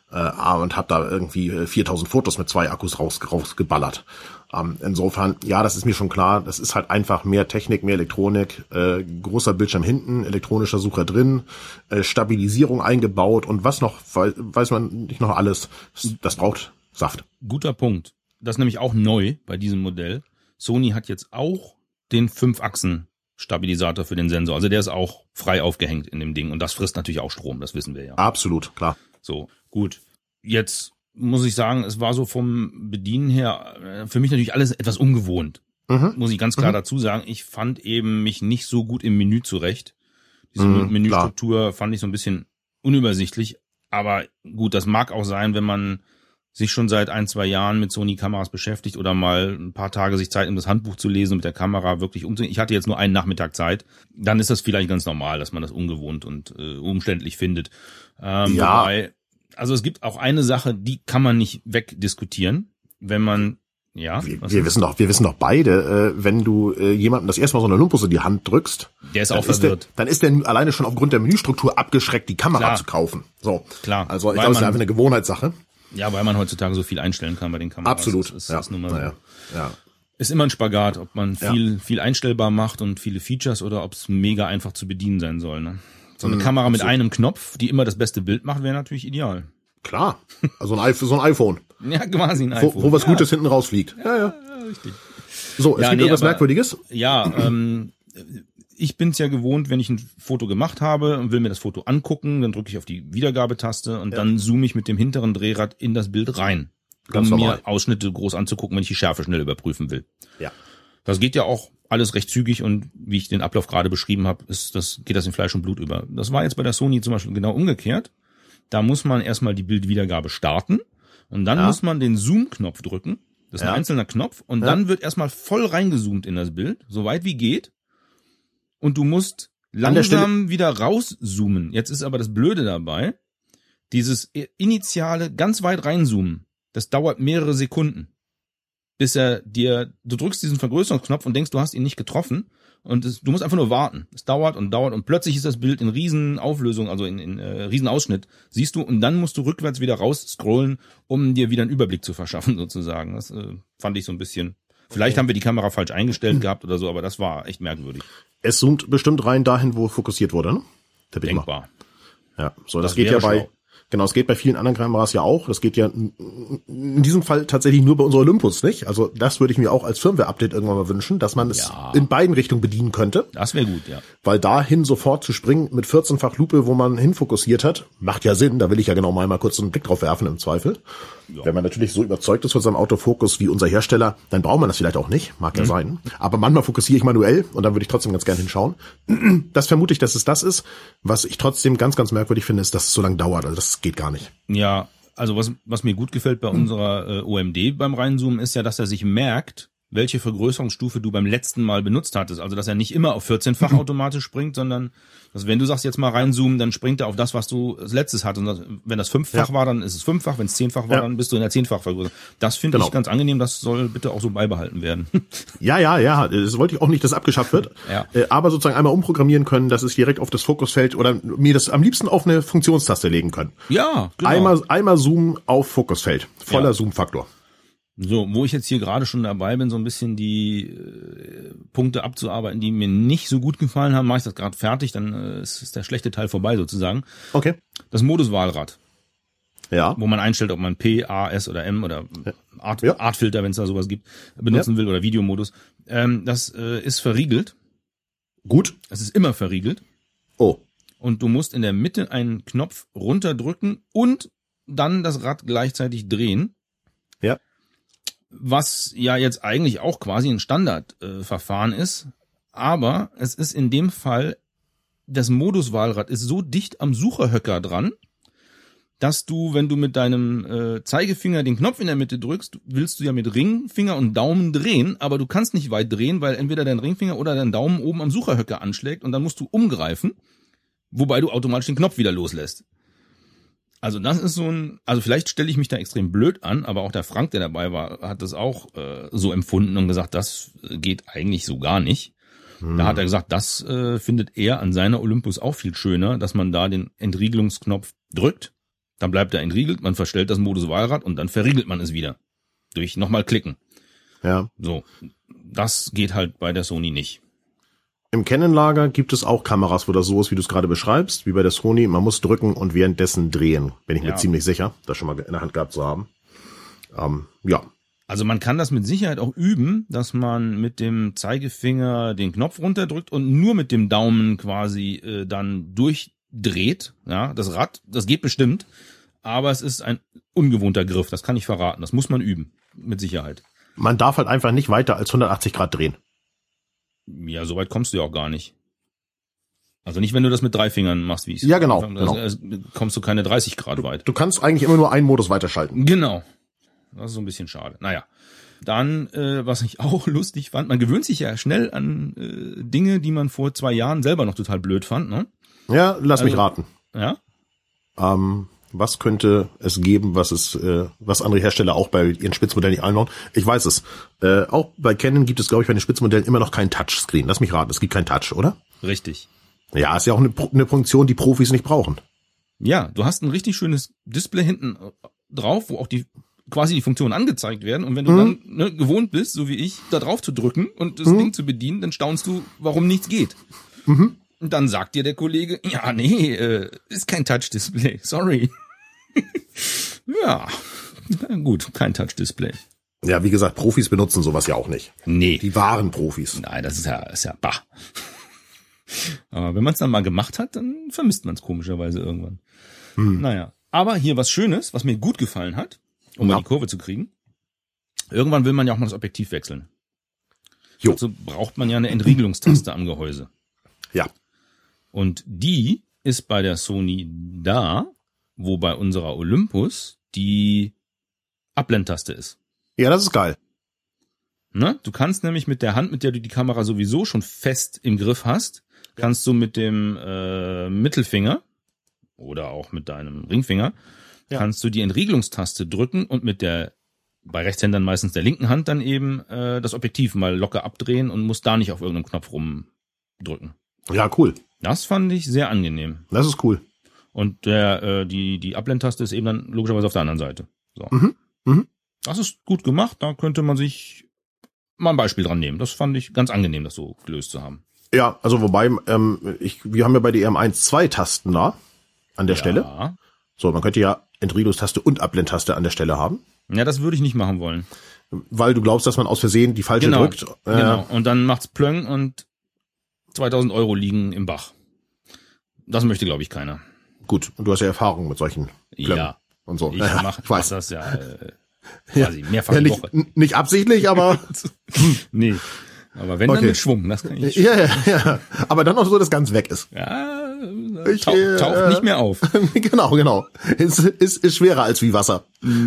äh, und habe da irgendwie viertausend Fotos mit zwei Akkus raus, rausgeballert. Ähm, insofern, ja, das ist mir schon klar, das ist halt einfach mehr Technik, mehr Elektronik, äh, großer Bildschirm hinten, elektronischer Sucher drin, äh, Stabilisierung eingebaut und was noch, weiß, weiß man nicht noch alles, das braucht Saft. Guter Punkt. Das ist nämlich auch neu bei diesem Modell. Sony hat jetzt auch den Fünf-Achsen-Stabilisator für den Sensor. Also der ist auch frei aufgehängt in dem Ding und das frisst natürlich auch Strom, das wissen wir ja. Absolut, klar. So, gut. Jetzt muss ich sagen, es war so vom Bedienen her für mich natürlich alles etwas ungewohnt. Mhm. Muss ich ganz klar mhm. dazu sagen. Ich fand eben mich nicht so gut im Menü zurecht. Diese mhm, Menüstruktur klar. fand ich so ein bisschen unübersichtlich. Aber gut, das mag auch sein, wenn man sich schon seit ein, zwei Jahren mit Sony-Kameras beschäftigt oder mal ein paar Tage sich Zeit, um das Handbuch zu lesen und mit der Kamera wirklich umzugehen. Ich hatte jetzt nur einen Nachmittag Zeit. Dann ist das vielleicht ganz normal, dass man das ungewohnt und äh, umständlich findet. Ähm, ja. Wobei, also es gibt auch eine Sache, die kann man nicht wegdiskutieren, wenn man, ja. Wir, wir wissen doch, wir wissen doch beide, äh, wenn du äh, jemandem das erste Mal so eine Olympus in die Hand drückst, der ist auch verwirrt. Ist der, dann ist der alleine schon aufgrund der Menüstruktur abgeschreckt, die Kamera Klar. zu kaufen. So. Klar. Also ich glaube, es ist einfach eine Gewohnheitssache. Ja, weil man heutzutage so viel einstellen kann bei den Kameras. Absolut. Das ist, ja. ist nun mal naja. ja. Ist immer ein Spagat, ob man viel, ja. viel einstellbar macht und viele Features oder ob es mega einfach zu bedienen sein soll. Ne? So eine mhm, Kamera mit absolut. einem Knopf, die immer das beste Bild macht, wäre natürlich ideal. Klar. Also ein, so ein iPhone. Ja, quasi ein iPhone. Wo, wo was ja. Gutes hinten rausfliegt. Ja, ja. ja richtig. So, es ja, gibt nee, irgendwas aber, Merkwürdiges? Ja, ähm, ich bin's ja gewohnt, wenn ich ein Foto gemacht habe und will mir das Foto angucken, dann drücke ich auf die Wiedergabetaste und ja. dann zoome ich mit dem hinteren Drehrad in das Bild rein, Ganz um normal. mir Ausschnitte groß anzugucken, wenn ich die Schärfe schnell überprüfen will. Ja. Das geht ja auch alles recht zügig und wie ich den Ablauf gerade beschrieben habe, ist das geht das in Fleisch und Blut über. Das war jetzt bei der Sony zum Beispiel genau umgekehrt. Da muss man erstmal die Bildwiedergabe starten und dann ja. muss man den Zoom-Knopf drücken. Das ist ja. ein einzelner Knopf und ja. dann wird erstmal voll reingezoomt in das Bild, so weit wie geht. Und du musst langsam wieder rauszoomen. Jetzt ist aber das Blöde dabei, dieses initiale ganz weit reinzoomen, das dauert mehrere Sekunden, bis er dir, du drückst diesen Vergrößerungsknopf und denkst, du hast ihn nicht getroffen und es, du musst einfach nur warten. Es dauert und dauert und plötzlich ist das Bild in Riesenauflösung, also in, in äh, Riesenausschnitt, siehst du, und dann musst du rückwärts wieder raus scrollen, um dir wieder einen Überblick zu verschaffen sozusagen. Das äh, fand ich so ein bisschen, vielleicht haben wir die Kamera falsch eingestellt gehabt oder so, aber das war echt merkwürdig. Es zoomt bestimmt rein dahin, wo fokussiert wurde, ne? Denkbar. Ja, so, das, das geht ja bei, schlau. Genau, es geht bei vielen anderen Kameras ja auch. Das geht ja in diesem Fall tatsächlich nur bei unserer Olympus, nicht? Also das würde ich mir auch als Firmware-Update irgendwann mal wünschen, dass man es ja. in beiden Richtungen bedienen könnte. Das wäre gut, ja. Weil dahin sofort zu springen mit vierzehnfach Lupe, wo man hinfokussiert hat, macht ja Sinn. Da will ich ja genau mal, mal kurz einen Blick drauf werfen im Zweifel. Ja. Wenn man natürlich so überzeugt ist von seinem Autofokus wie unser Hersteller, dann braucht man das vielleicht auch nicht. Mag ja mhm. sein. Aber manchmal fokussiere ich manuell und dann würde ich trotzdem ganz gerne hinschauen. Das vermute ich, dass es das ist. Was ich trotzdem ganz, ganz merkwürdig finde, ist, dass es so lange dauert. Also das geht gar nicht. Ja, also was was mir gut gefällt bei unserer äh, O M D beim Reinzoomen ist ja, dass er sich merkt, welche Vergrößerungsstufe du beim letzten Mal benutzt hattest. Also dass er nicht immer auf vierzehnfach automatisch springt, sondern dass wenn du sagst jetzt mal reinzoomen, dann springt er auf das, was du als letztes hattest. Und das, wenn das fünffach ja. war, dann ist es fünffach. Wenn es zehnfach war, ja. dann bist du in der zehnfach Vergrößerung. Das finde genau. ich ganz angenehm. Das soll bitte auch so beibehalten werden. Ja, ja, ja. Das wollte ich auch nicht, dass abgeschafft wird. Ja. Aber sozusagen einmal umprogrammieren können, dass es direkt auf das Fokusfeld oder mir das am liebsten auf eine Funktionstaste legen können. Ja, genau. Einmal, einmal Zoom auf Fokusfeld. Voller ja. Zoom-Faktor. So, wo ich jetzt hier gerade schon dabei bin, so ein bisschen die äh, Punkte abzuarbeiten, die mir nicht so gut gefallen haben, mache ich das gerade fertig, dann äh, ist der schlechte Teil vorbei sozusagen. Okay. Das Moduswahlrad. Ja. Wo man einstellt, ob man P, A, S oder M oder Art, ja. Artfilter, wenn es da sowas gibt, benutzen ja. will oder Videomodus. Ähm, das äh, ist verriegelt. Gut. Das ist immer verriegelt. Oh. Und du musst in der Mitte einen Knopf runterdrücken und dann das Rad gleichzeitig drehen. Ja. Was ja jetzt eigentlich auch quasi ein Standardverfahren äh, ist, aber es ist in dem Fall, das Moduswahlrad ist so dicht am Sucherhöcker dran, dass du, wenn du mit deinem äh, Zeigefinger den Knopf in der Mitte drückst, willst du ja mit Ringfinger und Daumen drehen, aber du kannst nicht weit drehen, weil entweder dein Ringfinger oder dein Daumen oben am Sucherhöcker anschlägt und dann musst du umgreifen, wobei du automatisch den Knopf wieder loslässt. Also das ist so ein, also vielleicht stelle ich mich da extrem blöd an, aber auch der Frank, der dabei war, hat das auch äh, so empfunden und gesagt, das geht eigentlich so gar nicht. Hm. Da hat er gesagt, das äh, findet er an seiner Olympus auch viel schöner, dass man da den Entriegelungsknopf drückt Dann bleibt er entriegelt, man verstellt das Modus Wahlrad und dann verriegelt man es wieder. Durch nochmal klicken. Ja. So. Das geht halt bei der Sony nicht. Im Canon-Lager gibt es auch Kameras, wo das so ist, wie du es gerade beschreibst, wie bei der Sony. Man muss drücken und währenddessen drehen. Bin ich Ja. mir ziemlich sicher, das schon mal in der Hand gehabt zu haben. Ähm, ja. Also man kann das mit Sicherheit auch üben, dass man mit dem Zeigefinger den Knopf runterdrückt und nur mit dem Daumen quasi äh, dann durchdreht. Ja, das Rad, das geht bestimmt, aber es ist ein ungewohnter Griff, das kann ich verraten. Das muss man üben, mit Sicherheit. Man darf halt einfach nicht weiter als hundertachtzig Grad drehen. Ja, so weit kommst du ja auch gar nicht. Also nicht, wenn du das mit drei Fingern machst, wie ich Ja, genau, Also, also, kommst du keine dreißig Grad weit. Du kannst eigentlich immer nur einen Modus weiterschalten. Genau. Das ist so ein bisschen schade. Naja. Dann, äh, was ich auch lustig fand, man gewöhnt sich ja schnell an äh, Dinge, die man vor zwei Jahren selber noch total blöd fand, ne? Ja, lass Also- mich raten. Ja? Ähm, was könnte es geben, was es, äh, was andere Hersteller auch bei ihren Spitzmodellen nicht einbauen? Ich weiß es. Äh, auch bei Canon gibt es, glaube ich, bei den Spitzmodellen immer noch kein Touchscreen. Lass mich raten, es gibt kein Touch, oder? Richtig. Ja, ist ja auch eine, eine Funktion, die Profis nicht brauchen. Ja, du hast ein richtig schönes Display hinten äh, drauf, wo auch die quasi die Funktionen angezeigt werden. Und wenn du Mhm. dann ne, gewohnt bist, so wie ich, da drauf zu drücken und das Mhm. Ding zu bedienen, dann staunst du, warum nichts geht. Mhm. Und dann sagt dir der Kollege, ja, nee, äh, ist kein Touch-Display, sorry. Ja, na gut, kein Touch-Display. Ja, wie gesagt, Profis benutzen sowas ja auch nicht. Nee, Die wahren Profis. nein, das ist ja, ist ja bah. Aber wenn man es dann mal gemacht hat, dann vermisst man es komischerweise irgendwann. Hm. Naja, aber hier was Schönes, was mir gut gefallen hat, um Ja. mal die Kurve zu kriegen. Irgendwann will man ja auch mal das Objektiv wechseln. Jo. Also braucht man ja eine Entriegelungstaste am Gehäuse. Ja. Und die ist bei der Sony da, wo bei unserer Olympus die Abblendtaste ist. Ja, das ist geil. Ne? Du kannst nämlich mit der Hand, mit der du die Kamera sowieso schon fest im Griff hast, kannst du mit dem äh, Mittelfinger oder auch mit deinem Ringfinger, Ja. kannst du die Entriegelungstaste drücken und mit der, bei Rechtshändern meistens der linken Hand dann eben äh, das Objektiv mal locker abdrehen und musst da nicht auf irgendeinem Knopf rumdrücken. Ja, cool. Das fand ich sehr angenehm. Das ist cool. Und der, äh, die, die Abblendtaste ist eben dann logischerweise auf der anderen Seite. So. Mhm. Mhm. Das ist gut gemacht, da könnte man sich mal ein Beispiel dran nehmen. Das fand ich ganz angenehm, das so gelöst zu haben. Ja, also wobei, ähm, ich, wir haben ja bei der E M eins zwei Tasten da an der Ja. Stelle. So, man könnte ja Entriegelungstaste und Abblendtaste an der Stelle haben, Ja, das würde ich nicht machen wollen. weil du glaubst, dass man aus Versehen die falsche Genau, drückt. Äh, Genau. Und dann macht's Plöng und zweitausend Euro liegen im Bach. Das möchte, glaube ich, keiner. Gut, und du hast ja Erfahrung mit solchen Klemmen Ja. und so. Ich Ja, mache ich weiß. das ja äh, quasi mehrfach Ja, die nicht, Woche. n- nicht absichtlich, aber Nee. Aber wenn, dann Okay. mit Schwung. Das kann ich. ja, ja, ja. Aber dann auch so, dass ganz weg ist. Ja, Ich, tauch, äh, taucht nicht mehr auf. genau, genau. Ist, ist, ist schwerer als wie Wasser.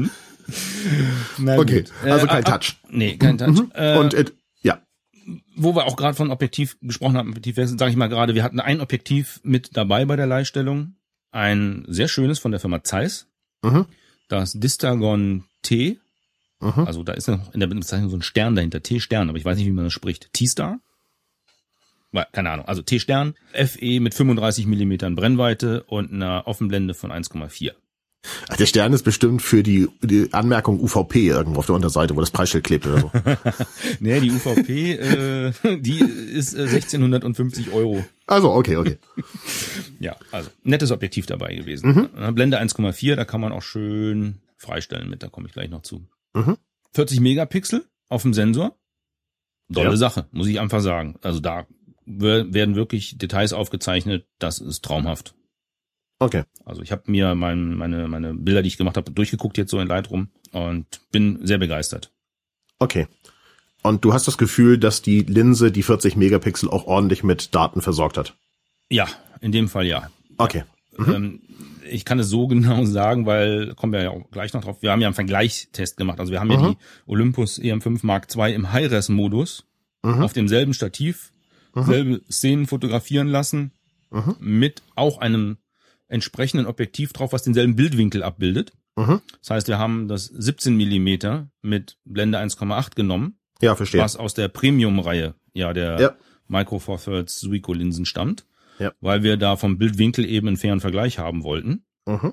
Na Okay, gut. also Äh, kein ab- Touch. Nee, kein Touch. Äh, Und äh, ja, wo wir auch gerade von Objektiv gesprochen haben, Objektiv, sage ich mal gerade, wir hatten ein Objektiv mit dabei bei der Leihstellung. Ein sehr schönes von der Firma Zeiss. Mhm. Das Distagon T. Mhm. Also da ist noch in der Bezeichnung so ein Stern dahinter. T-Stern, aber ich weiß nicht, wie man das spricht. T-Star? Weil, keine Ahnung. Also T-Stern, F E mit fünfunddreißig Millimetern Brennweite und einer Offenblende von eins Komma vier. Ach, der Stern ist bestimmt für die, die Anmerkung U V P irgendwo auf der Unterseite, wo das Preisschild klebt oder so. Nee, die U V P, äh, die ist äh, sechzehnhundertfünfzig Euro. Also, okay, okay. Ja, also nettes Objektiv dabei gewesen. Mhm. Blende eins Komma vier, da kann man auch schön freistellen mit, da komme ich gleich noch zu. Mhm. vierzig Megapixel auf dem Sensor. Tolle Ja. Sache, muss ich einfach sagen. Also da wer- werden wirklich Details aufgezeichnet, das ist traumhaft. Okay. Also ich habe mir mein, meine meine Bilder, die ich gemacht habe, durchgeguckt jetzt so in Lightroom und bin sehr begeistert. Okay. Und du hast das Gefühl, dass die Linse die vierzig Megapixel auch ordentlich mit Daten versorgt hat? Ja, in dem Fall ja. Okay. Ähm, ich kann es so genau sagen, weil, kommen wir ja auch gleich noch drauf, wir haben ja einen Vergleichstest gemacht. Also wir haben ja Mhm. die Olympus E M fünf Mark zwei im High-Res-Modus Mhm. auf demselben Stativ, Mhm. selbe Szenen fotografieren lassen, Mhm. mit auch einem entsprechenden Objektiv drauf, was denselben Bildwinkel abbildet. Mhm. Das heißt, wir haben das siebzehn Millimeter mit Blende eins Komma acht genommen, Ja, verstehe. was aus der Premium-Reihe, ja, der Ja. Micro Four Thirds Zuiko-Linsen stammt, Ja. weil wir da vom Bildwinkel eben einen fairen Vergleich haben wollten. Mhm.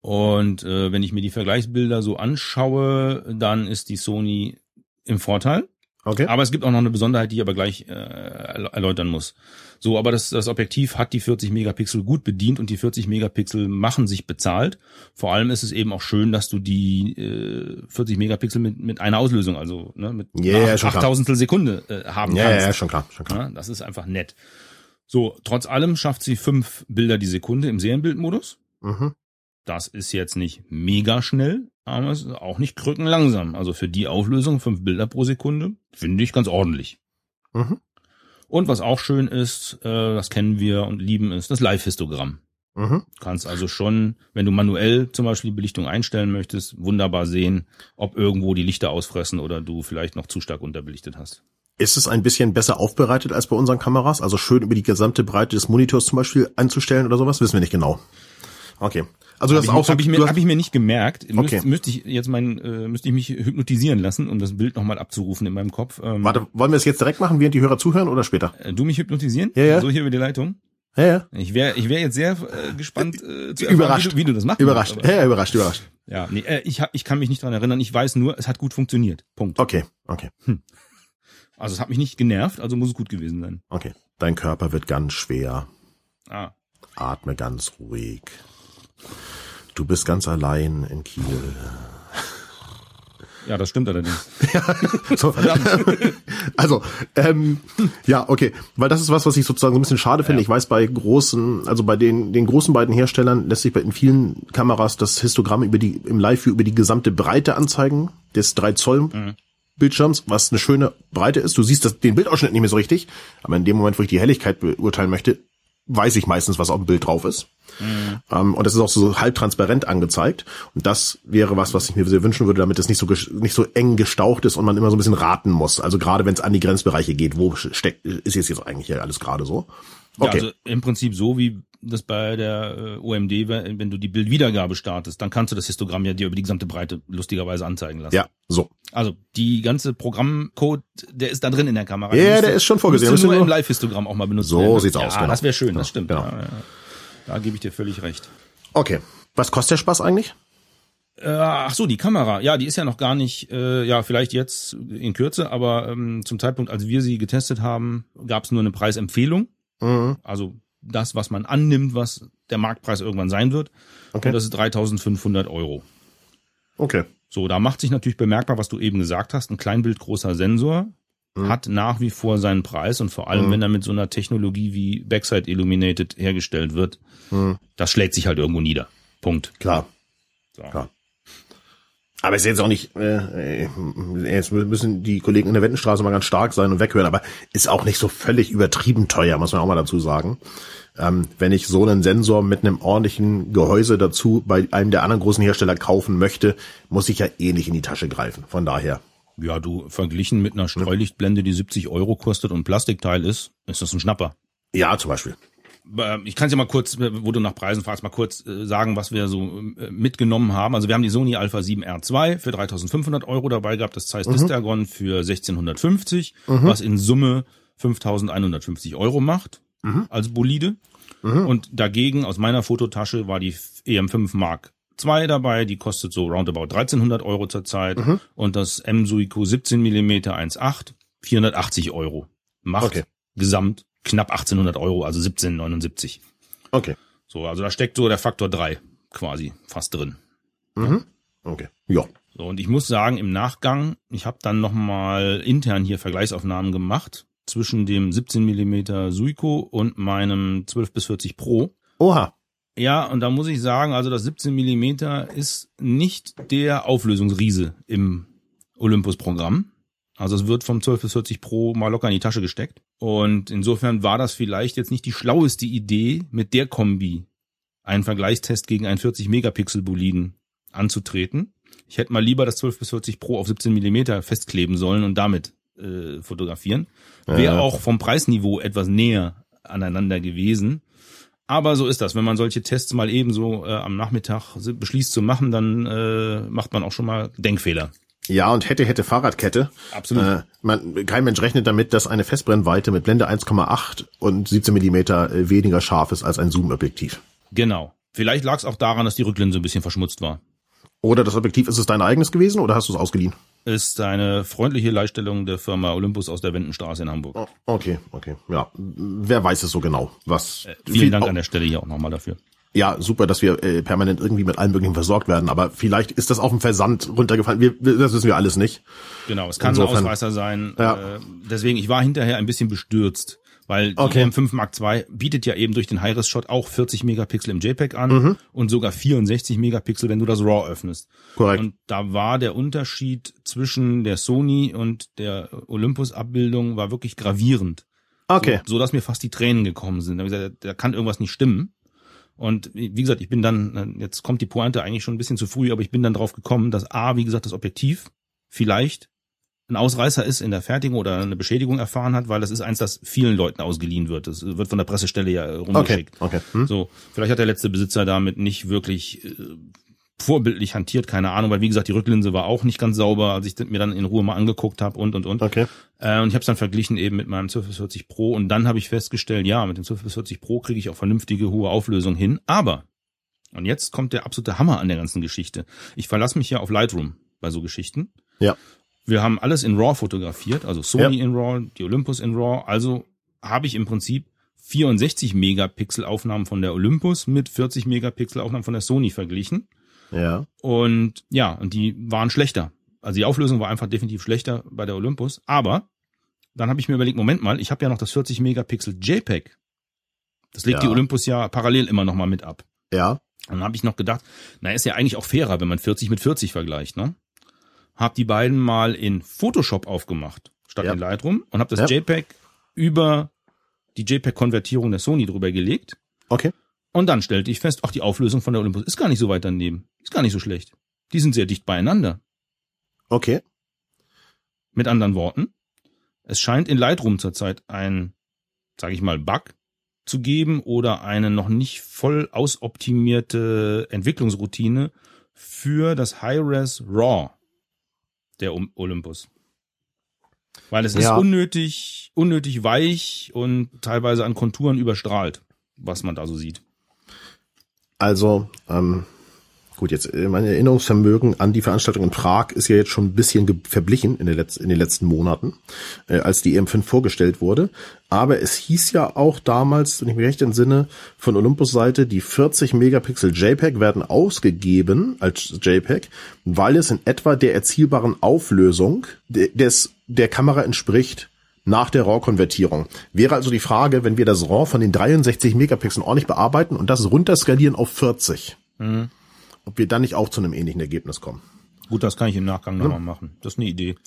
Und äh, wenn ich mir die Vergleichsbilder so anschaue, dann ist die Sony im Vorteil. Okay. Aber es gibt auch noch eine Besonderheit, die ich aber gleich äh, erläutern muss. So, aber das, das Objektiv hat die vierzig Megapixel gut bedient und die vierzig Megapixel machen sich bezahlt. Vor allem ist es eben auch schön, dass du die äh, vierzig Megapixel mit mit einer Auslösung, also ne, mit yeah, acht Tausendstel Sekunde äh, haben ja, kannst. Ja, ja, schon klar, schon klar. Ja, das ist einfach nett. So, trotz allem schafft sie fünf Bilder die Sekunde im Serienbildmodus. Mhm. Das ist jetzt nicht mega schnell, aber es ist auch nicht krückenlangsam. Also für die Auflösung fünf Bilder pro Sekunde finde ich ganz ordentlich. Mhm. Und was auch schön ist, äh, das kennen wir und lieben, ist das Live-Histogramm. Mhm. Du kannst also schon, wenn du manuell zum Beispiel die Belichtung einstellen möchtest, wunderbar sehen, ob irgendwo die Lichter ausfressen oder du vielleicht noch zu stark unterbelichtet hast. Ist es ein bisschen besser aufbereitet als bei unseren Kameras? Also schön über die gesamte Breite des Monitors zum Beispiel einzustellen oder sowas? Wissen wir nicht genau. Okay. Also das hab ist auch ich, so. Habe ich, mir, hab ich mir nicht gemerkt. Müsst, Okay. Müsste ich jetzt mein, äh, müsste ich mich hypnotisieren lassen, um das Bild nochmal abzurufen in meinem Kopf. Ähm, Warte, wollen wir es jetzt direkt machen, während die Hörer zuhören oder später? äh, Du mich hypnotisieren? Ja, ja. So hier über die Leitung? Ja, ja. Ich wäre ich wär jetzt sehr äh, gespannt äh, zu erfahren, Überrascht. Wie, du, wie du das machst. Überrascht. Ja, ja, überrascht, überrascht. Ja, nee, äh, ich, hab, ich kann mich nicht dran erinnern. Ich weiß nur, es hat gut funktioniert. Punkt. Okay, okay, Also es hat mich nicht genervt, also muss es gut gewesen sein. okay. Dein Körper wird ganz schwer. Ah. Atme ganz ruhig. Du bist ganz allein in Kiel. Ja, das stimmt allerdings. So. Also, ähm, ja, okay, weil das ist was, was ich sozusagen so ein bisschen schade finde. Ja. Ich weiß, bei großen, also bei den den großen beiden Herstellern lässt sich bei in vielen Kameras das Histogramm über die im Live-View über die gesamte Breite anzeigen des drei Zoll Mhm. Bildschirms, was eine schöne Breite ist. Du siehst das, den Bildausschnitt nicht mehr so richtig, aber in dem Moment, wo ich die Helligkeit beurteilen möchte, weiß ich meistens, was auf dem Bild drauf ist. Mhm. Um, und das ist auch so halb transparent angezeigt. Und das wäre was, was ich mir sehr wünschen würde, damit es nicht so nicht so eng gestaucht ist und man immer so ein bisschen raten muss. Also gerade wenn es an die Grenzbereiche geht, wo steckt, ist jetzt jetzt eigentlich ja alles gerade so. Okay. Ja, also im Prinzip so wie das bei der äh, O M D, wenn, wenn du die Bildwiedergabe startest, dann kannst du das Histogramm ja dir über die gesamte Breite lustigerweise anzeigen lassen. Ja, so. Also die ganze Programmcode, der ist da drin in der Kamera. Ja, Der der ist schon vorgesehen. Müsste nur nur im Live-Histogramm auch mal benutzen. So werden. sieht's ja, aus, genau. Das wäre schön, das Ja, stimmt. genau. Ja, ja. Da gebe ich dir völlig recht. Okay. Was kostet der Spaß eigentlich? Äh, ach so, die Kamera. Ja, die ist ja noch gar nicht, äh, ja, vielleicht jetzt in Kürze, aber ähm, zum Zeitpunkt, als wir sie getestet haben, gab es nur eine Preisempfehlung. Mhm. Also das, was man annimmt, was der Marktpreis irgendwann sein wird. Okay. Und das ist dreitausendfünfhundert Euro. Okay. So, da macht sich natürlich bemerkbar, was du eben gesagt hast. Ein kleinbildgroßer Sensor mhm. hat nach wie vor seinen Preis und vor allem, mhm. wenn er mit so einer Technologie wie Backside Illuminated hergestellt wird, mhm. das schlägt sich halt irgendwo nieder. Punkt. Klar. So. Klar. Aber es ist jetzt auch nicht, äh, jetzt müssen die Kollegen in der Wettenstraße mal ganz stark sein und weghören, aber ist auch nicht so völlig übertrieben teuer, muss man auch mal dazu sagen. Ähm, wenn ich so einen Sensor mit einem ordentlichen Gehäuse dazu bei einem der anderen großen Hersteller kaufen möchte, muss ich ja eh nicht in die Tasche greifen. Von daher. Ja, du, verglichen mit einer Streulichtblende, die siebzig Euro kostet und ein Plastikteil ist, ist das ein Schnapper. Ja, zum Beispiel. Ich kann es ja mal kurz, wo du nach Preisen fragst, mal kurz sagen, was wir so mitgenommen haben. Also wir haben die Sony Alpha sieben R zwei für dreitausendfünfhundert Euro dabei gehabt, das Zeiss Distagon mhm. für sechzehnhundertfünfzig, mhm. was in Summe fünftausendeinhundertfünfzig Euro macht mhm. als Bolide. Mhm. Und dagegen aus meiner Fototasche war die E M fünf Mark zwei dabei, die kostet so roundabout dreizehnhundert Euro zurzeit. Mhm. Und das M Suico siebzehn Millimeter eins Komma acht, vierhundertachtzig Euro. Macht okay. gesamt knapp achtzehnhundert Euro, also siebzehn neunundsiebzig. Okay. So, also da steckt so der Faktor drei quasi fast drin. Mhm. Okay. Ja. So, und ich muss sagen, im Nachgang, ich habe dann nochmal intern hier Vergleichsaufnahmen gemacht zwischen dem siebzehn Millimeter Suico und meinem zwölf bis vierzig Pro. Oha. Ja, und da muss ich sagen, also das siebzehn Millimeter ist nicht der Auflösungsriese im Olympus-Programm. Also es wird vom zwölf bis vierzig Pro mal locker in die Tasche gesteckt. Und insofern war das vielleicht jetzt nicht die schlaueste Idee, mit der Kombi einen Vergleichstest gegen einen vierzig Megapixel Boliden anzutreten. Ich hätte mal lieber das zwölf bis vierzig Pro auf siebzehn Millimeter festkleben sollen und damit äh, fotografieren. Wäre ja auch vom Preisniveau etwas näher aneinander gewesen. Aber so ist das. Wenn man solche Tests mal eben so äh, am Nachmittag beschließt zu machen, dann äh, macht man auch schon mal Denkfehler. Ja, und hätte, hätte Fahrradkette. Absolut. Äh, man, kein Mensch rechnet damit, dass eine Festbrennweite mit Blende eins Komma acht und siebzehn Millimeter weniger scharf ist als ein Zoom-Objektiv. Genau. Vielleicht lag es auch daran, dass die Rücklinse ein bisschen verschmutzt war. Oder das Objektiv, ist es dein eigenes gewesen oder hast du es ausgeliehen? Ist eine freundliche Leihstellung der Firma Olympus aus der Wendenstraße in Hamburg. Oh, okay, okay. Ja, wer weiß es so genau, was... Äh, vielen Dank an der Stelle hier auch nochmal dafür. Ja, super, dass wir äh, permanent irgendwie mit allem Möglichen versorgt werden, aber vielleicht ist das auf dem Versand runtergefallen. Wir, das wissen wir alles nicht. Genau, es kann Insofern, ein Ausreißer sein. Ja. Äh, deswegen, ich war hinterher ein bisschen bestürzt, weil die okay. E M fünf Mark zwei bietet ja eben durch den High-Res-Shot auch vierzig Megapixel im JPEG an mhm. und sogar vierundsechzig Megapixel, wenn du das RAW öffnest. Korrekt. Und da war der Unterschied zwischen der Sony und der Olympus-Abbildung war wirklich gravierend. Okay. So, so dass mir fast die Tränen gekommen sind. Da habe ich gesagt, da kann irgendwas nicht stimmen. Und wie gesagt, ich bin dann, jetzt kommt die Pointe eigentlich schon ein bisschen zu früh, aber ich bin dann drauf gekommen, dass A, wie gesagt, das Objektiv vielleicht ein Ausreißer ist in der Fertigung oder eine Beschädigung erfahren hat, weil das ist eins, das vielen Leuten ausgeliehen wird. Das wird von der Pressestelle ja rumgeschickt. Okay, okay. Hm. So, vielleicht hat der letzte Besitzer damit nicht wirklich äh, vorbildlich hantiert, keine Ahnung, weil wie gesagt, die Rücklinse war auch nicht ganz sauber, als ich mir dann in Ruhe mal angeguckt habe und und und. Okay. Äh, und ich habe es dann verglichen eben mit meinem Surface vierzig Pro und dann habe ich festgestellt, ja, mit dem Surface vierzig Pro kriege ich auch vernünftige hohe Auflösung hin, aber und jetzt kommt der absolute Hammer an der ganzen Geschichte. Ich verlasse mich ja auf Lightroom bei so Geschichten. Ja. Wir haben alles in RAW fotografiert, also Sony ja. in RAW, die Olympus in RAW, also habe ich im Prinzip vierundsechzig Megapixel Aufnahmen von der Olympus mit vierzig Megapixel Aufnahmen von der Sony verglichen. Ja. Und ja, und die waren schlechter. Also die Auflösung war einfach definitiv schlechter bei der Olympus. Aber dann habe ich mir überlegt, Moment mal, ich habe ja noch das vierzig Megapixel JPEG. Das legt ja. die Olympus ja parallel immer noch mal mit ab. Ja. Und dann habe ich noch gedacht, na ist ja eigentlich auch fairer, wenn man vierzig mit vierzig vergleicht, ne? Hab die beiden mal in Photoshop aufgemacht, statt ja. in Lightroom und habe das ja. JPEG über die JPEG-Konvertierung der Sony drüber gelegt. Okay. Und dann stellte ich fest, ach, die Auflösung von der Olympus ist gar nicht so weit daneben. Ist gar nicht so schlecht. Die sind sehr dicht beieinander. Okay. Mit anderen Worten, es scheint in Lightroom zurzeit ein, sage ich mal, Bug zu geben oder eine noch nicht voll ausoptimierte Entwicklungsroutine für das High-Res RAW der Olympus. Weil es ja. ist unnötig, unnötig weich und teilweise an Konturen überstrahlt, was man da so sieht. Also, ähm, gut, jetzt mein Erinnerungsvermögen an die Veranstaltung in Prag ist ja jetzt schon ein bisschen verblichen in, der Letz-, in den letzten Monaten, äh, als die E M fünf vorgestellt wurde. Aber es hieß ja auch damals, wenn ich mich recht entsinne, von Olympus-Seite, die vierzig Megapixel JPEG werden ausgegeben als JPEG, weil es in etwa der erzielbaren Auflösung des der Kamera entspricht nach der RAW-Konvertierung. Wäre also die Frage, wenn wir das RAW von den dreiundsechzig Megapixeln ordentlich bearbeiten und das runterskalieren auf vierzig, mhm. ob wir dann nicht auch zu einem ähnlichen Ergebnis kommen. Gut, das kann ich im Nachgang nochmal hm. machen. Das ist eine Idee.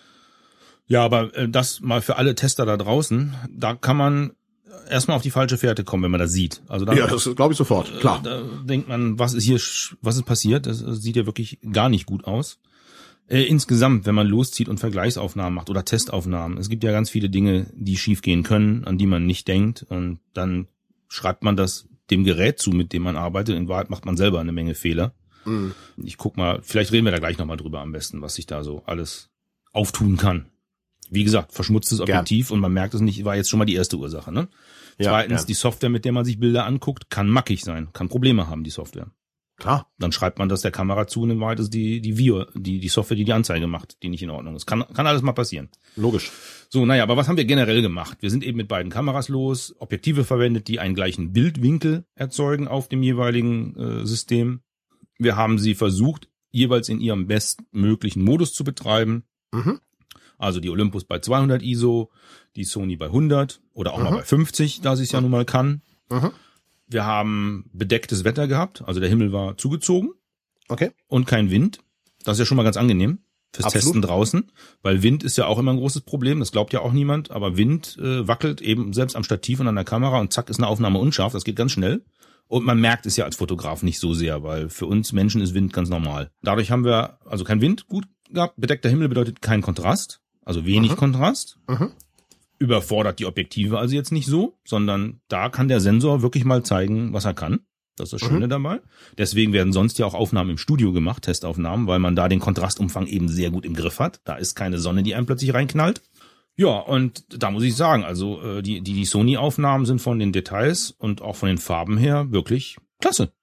Ja, aber äh, das mal für alle Tester da draußen, da kann man erstmal auf die falsche Fährte kommen, wenn man das sieht. Also dann, ja, das glaube ich sofort, klar. Äh, da denkt man, was ist hier, was ist passiert? Das, das sieht ja wirklich gar nicht gut aus. Äh, insgesamt, wenn man loszieht und Vergleichsaufnahmen macht oder Testaufnahmen, es gibt ja ganz viele Dinge, die schiefgehen können, an die man nicht denkt, und dann schreibt man das dem Gerät zu, mit dem man arbeitet. In Wahrheit macht man selber eine Menge Fehler. Mhm. Ich guck mal, vielleicht reden wir da gleich nochmal drüber am besten, was sich da so alles auftun kann. Wie gesagt, verschmutztes Objektiv Gern. Und man merkt es nicht, war jetzt schon mal die erste Ursache, ne? Ja, Zweitens, ja. die Software, mit der man sich Bilder anguckt, kann mackig sein, kann Probleme haben, die Software. Klar. Dann schreibt man das der Kamera zu und in Wahrheit ist die, die Viewer, die, die Software, die die Anzeige macht, die nicht in Ordnung ist. Kann, kann alles mal passieren. Logisch. So, naja, aber was haben wir generell gemacht? Wir sind eben mit beiden Kameras los, Objektive verwendet, die einen gleichen Bildwinkel erzeugen auf dem jeweiligen äh, System. Wir haben sie versucht, jeweils in ihrem bestmöglichen Modus zu betreiben. Mhm. Also die Olympus bei zweihundert I S O, die Sony bei hundert oder auch mhm. mal bei fünfzig, da sie es ja nun mal kann. Mhm. Wir haben bedecktes Wetter gehabt, also der Himmel war zugezogen. Okay. Und kein Wind. Das ist ja schon mal ganz angenehm fürs Absolut. Testen draußen, weil Wind ist ja auch immer ein großes Problem, das glaubt ja auch niemand, aber Wind äh, wackelt eben selbst am Stativ und an der Kamera und zack ist eine Aufnahme unscharf, das geht ganz schnell. Und man merkt es ja als Fotograf nicht so sehr, weil für uns Menschen ist Wind ganz normal. Dadurch haben wir also kein Wind gut gehabt, bedeckter Himmel bedeutet kein Kontrast, also wenig mhm. Kontrast. Mhm. Überfordert die Objektive also jetzt nicht so, sondern da kann der Sensor wirklich mal zeigen, was er kann. Das ist das Schöne mhm. dabei. Deswegen werden sonst ja auch Aufnahmen im Studio gemacht, Testaufnahmen, weil man da den Kontrastumfang eben sehr gut im Griff hat. Da ist keine Sonne, die einem plötzlich reinknallt. Ja, und da muss ich sagen, also die die, die Sony-Aufnahmen sind von den Details und auch von den Farben her wirklich klasse.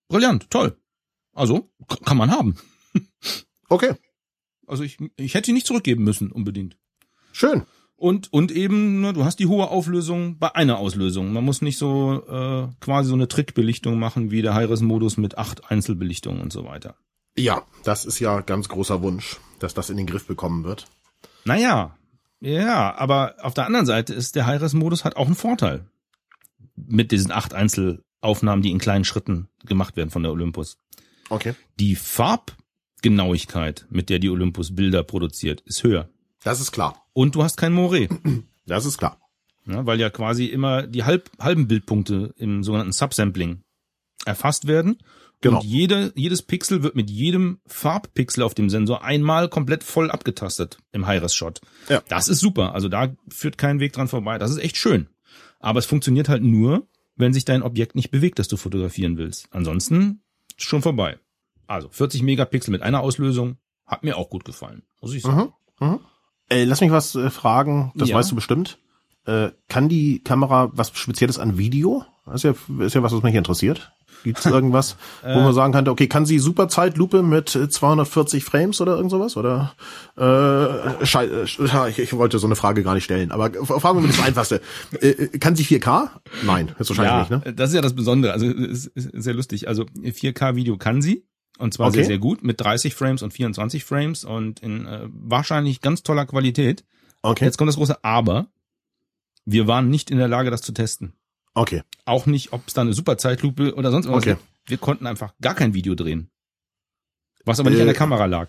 brillant, toll. Also, k- kann man haben. Okay. Also ich, ich hätte ihn nicht zurückgeben müssen, unbedingt. Schön. Und, und eben, ne, du hast die hohe Auflösung bei einer Auslösung. Man muss nicht so äh, quasi so eine Trickbelichtung machen wie der Hi-Res-Modus mit acht Einzelbelichtungen und so weiter. Ja, das ist ja ganz großer Wunsch, dass das in den Griff bekommen wird. Naja, ja, aber auf der anderen Seite ist der Hi-Res-Modus hat auch einen Vorteil. Mit diesen acht Einzelaufnahmen, die in kleinen Schritten gemacht werden von der Olympus. Okay. Die Farbgenauigkeit, mit der die Olympus Bilder produziert, ist höher. Das ist klar. Und du hast kein Moiré. Das ist klar. Ja, weil ja quasi immer die halb, halben Bildpunkte im sogenannten Subsampling erfasst werden. Genau. Und jede, jedes Pixel wird mit jedem Farbpixel auf dem Sensor einmal komplett voll abgetastet im Hi-Res-Shot. Ja. Das ist super. Also da führt kein Weg dran vorbei. Das ist echt schön. Aber es funktioniert halt nur, wenn sich dein Objekt nicht bewegt, das du fotografieren willst. Ansonsten ist schon vorbei. Also vierzig Megapixel mit einer Auslösung hat mir auch gut gefallen, muss ich sagen. Mhm. Mhm. Äh, lass mich was äh, fragen, das Ja. weißt du bestimmt. Äh, kann die Kamera was Spezielles an Video? Das ist ja, ist ja was, was mich interessiert. Gibt es irgendwas, wo man sagen könnte, okay, kann sie Superzeitlupe mit äh, zweihundertvierzig Frames oder irgend sowas? Oder äh, schei äh, ich, ich wollte so eine Frage gar nicht stellen, aber fragen wir mal das Einfachste. Äh, kann sie vier K? Nein, ist wahrscheinlich Ja, nicht, ne? das ist ja das Besondere. Also ist, ist sehr lustig. Also vier K-Video kann sie. Und zwar Okay. sehr, sehr gut mit dreißig Frames und vierundzwanzig Frames und in äh, wahrscheinlich ganz toller Qualität. Okay, Jetzt kommt das große Aber. Wir waren nicht in der Lage, das zu testen. okay. Auch nicht, ob es da eine Superzeitlupe oder sonst was Okay. gibt. Wir konnten einfach gar kein Video drehen. Was aber nicht Äh, an der Kamera lag.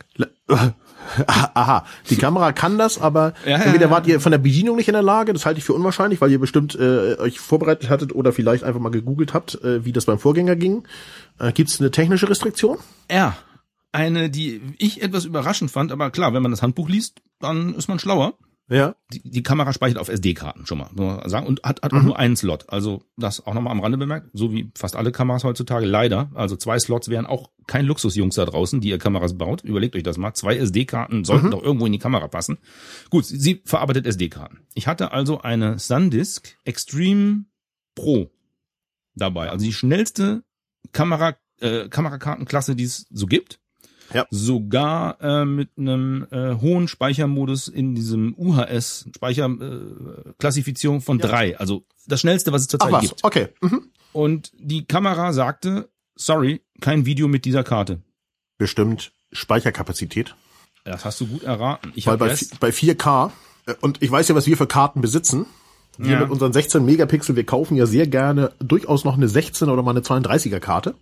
Aha, die Kamera kann das, aber Ja, ja, entweder ja. wart ihr von der Bedienung nicht in der Lage, das halte ich für unwahrscheinlich, weil ihr bestimmt äh, euch vorbereitet hattet oder vielleicht einfach mal gegoogelt habt, äh, wie das beim Vorgänger ging. Äh, Gibt es eine technische Restriktion? Ja, eine, die ich etwas überraschend fand, aber klar, wenn man das Handbuch liest, dann ist man schlauer. Ja. Die, die Kamera speichert auf S D-Karten schon mal, muss man sagen, und hat, hat auch nur einen Slot. Also das auch nochmal am Rande bemerkt, so wie fast alle Kameras heutzutage, leider. Also zwei Slots wären auch kein Luxusjungs da draußen, die ihr Kameras baut. Überlegt euch das mal. Zwei S D-Karten sollten doch irgendwo in die Kamera passen. Gut, sie, sie verarbeitet S D-Karten. Ich hatte also eine SanDisk Extreme Pro dabei. Also die schnellste Kamera, äh, Kamerakartenklasse, die es so gibt. Ja. Sogar äh, mit einem äh, hohen Speichermodus in diesem U H S-Speicherklassifizierung äh, Klassifizierung von Ja. drei. Also das schnellste, was es Ach zurzeit was, gibt. okay. Mhm. Und die Kamera sagte, sorry, kein Video mit dieser Karte. Bestimmt Speicherkapazität. Das hast du gut erraten. Ich Weil habe bei, erst, bei vier K, äh, und ich weiß ja, was wir für Karten besitzen. Wir Ja. mit unseren sechzehn Megapixel, wir kaufen ja sehr gerne durchaus noch eine sechzehn oder mal eine zweiunddreißiger Karte.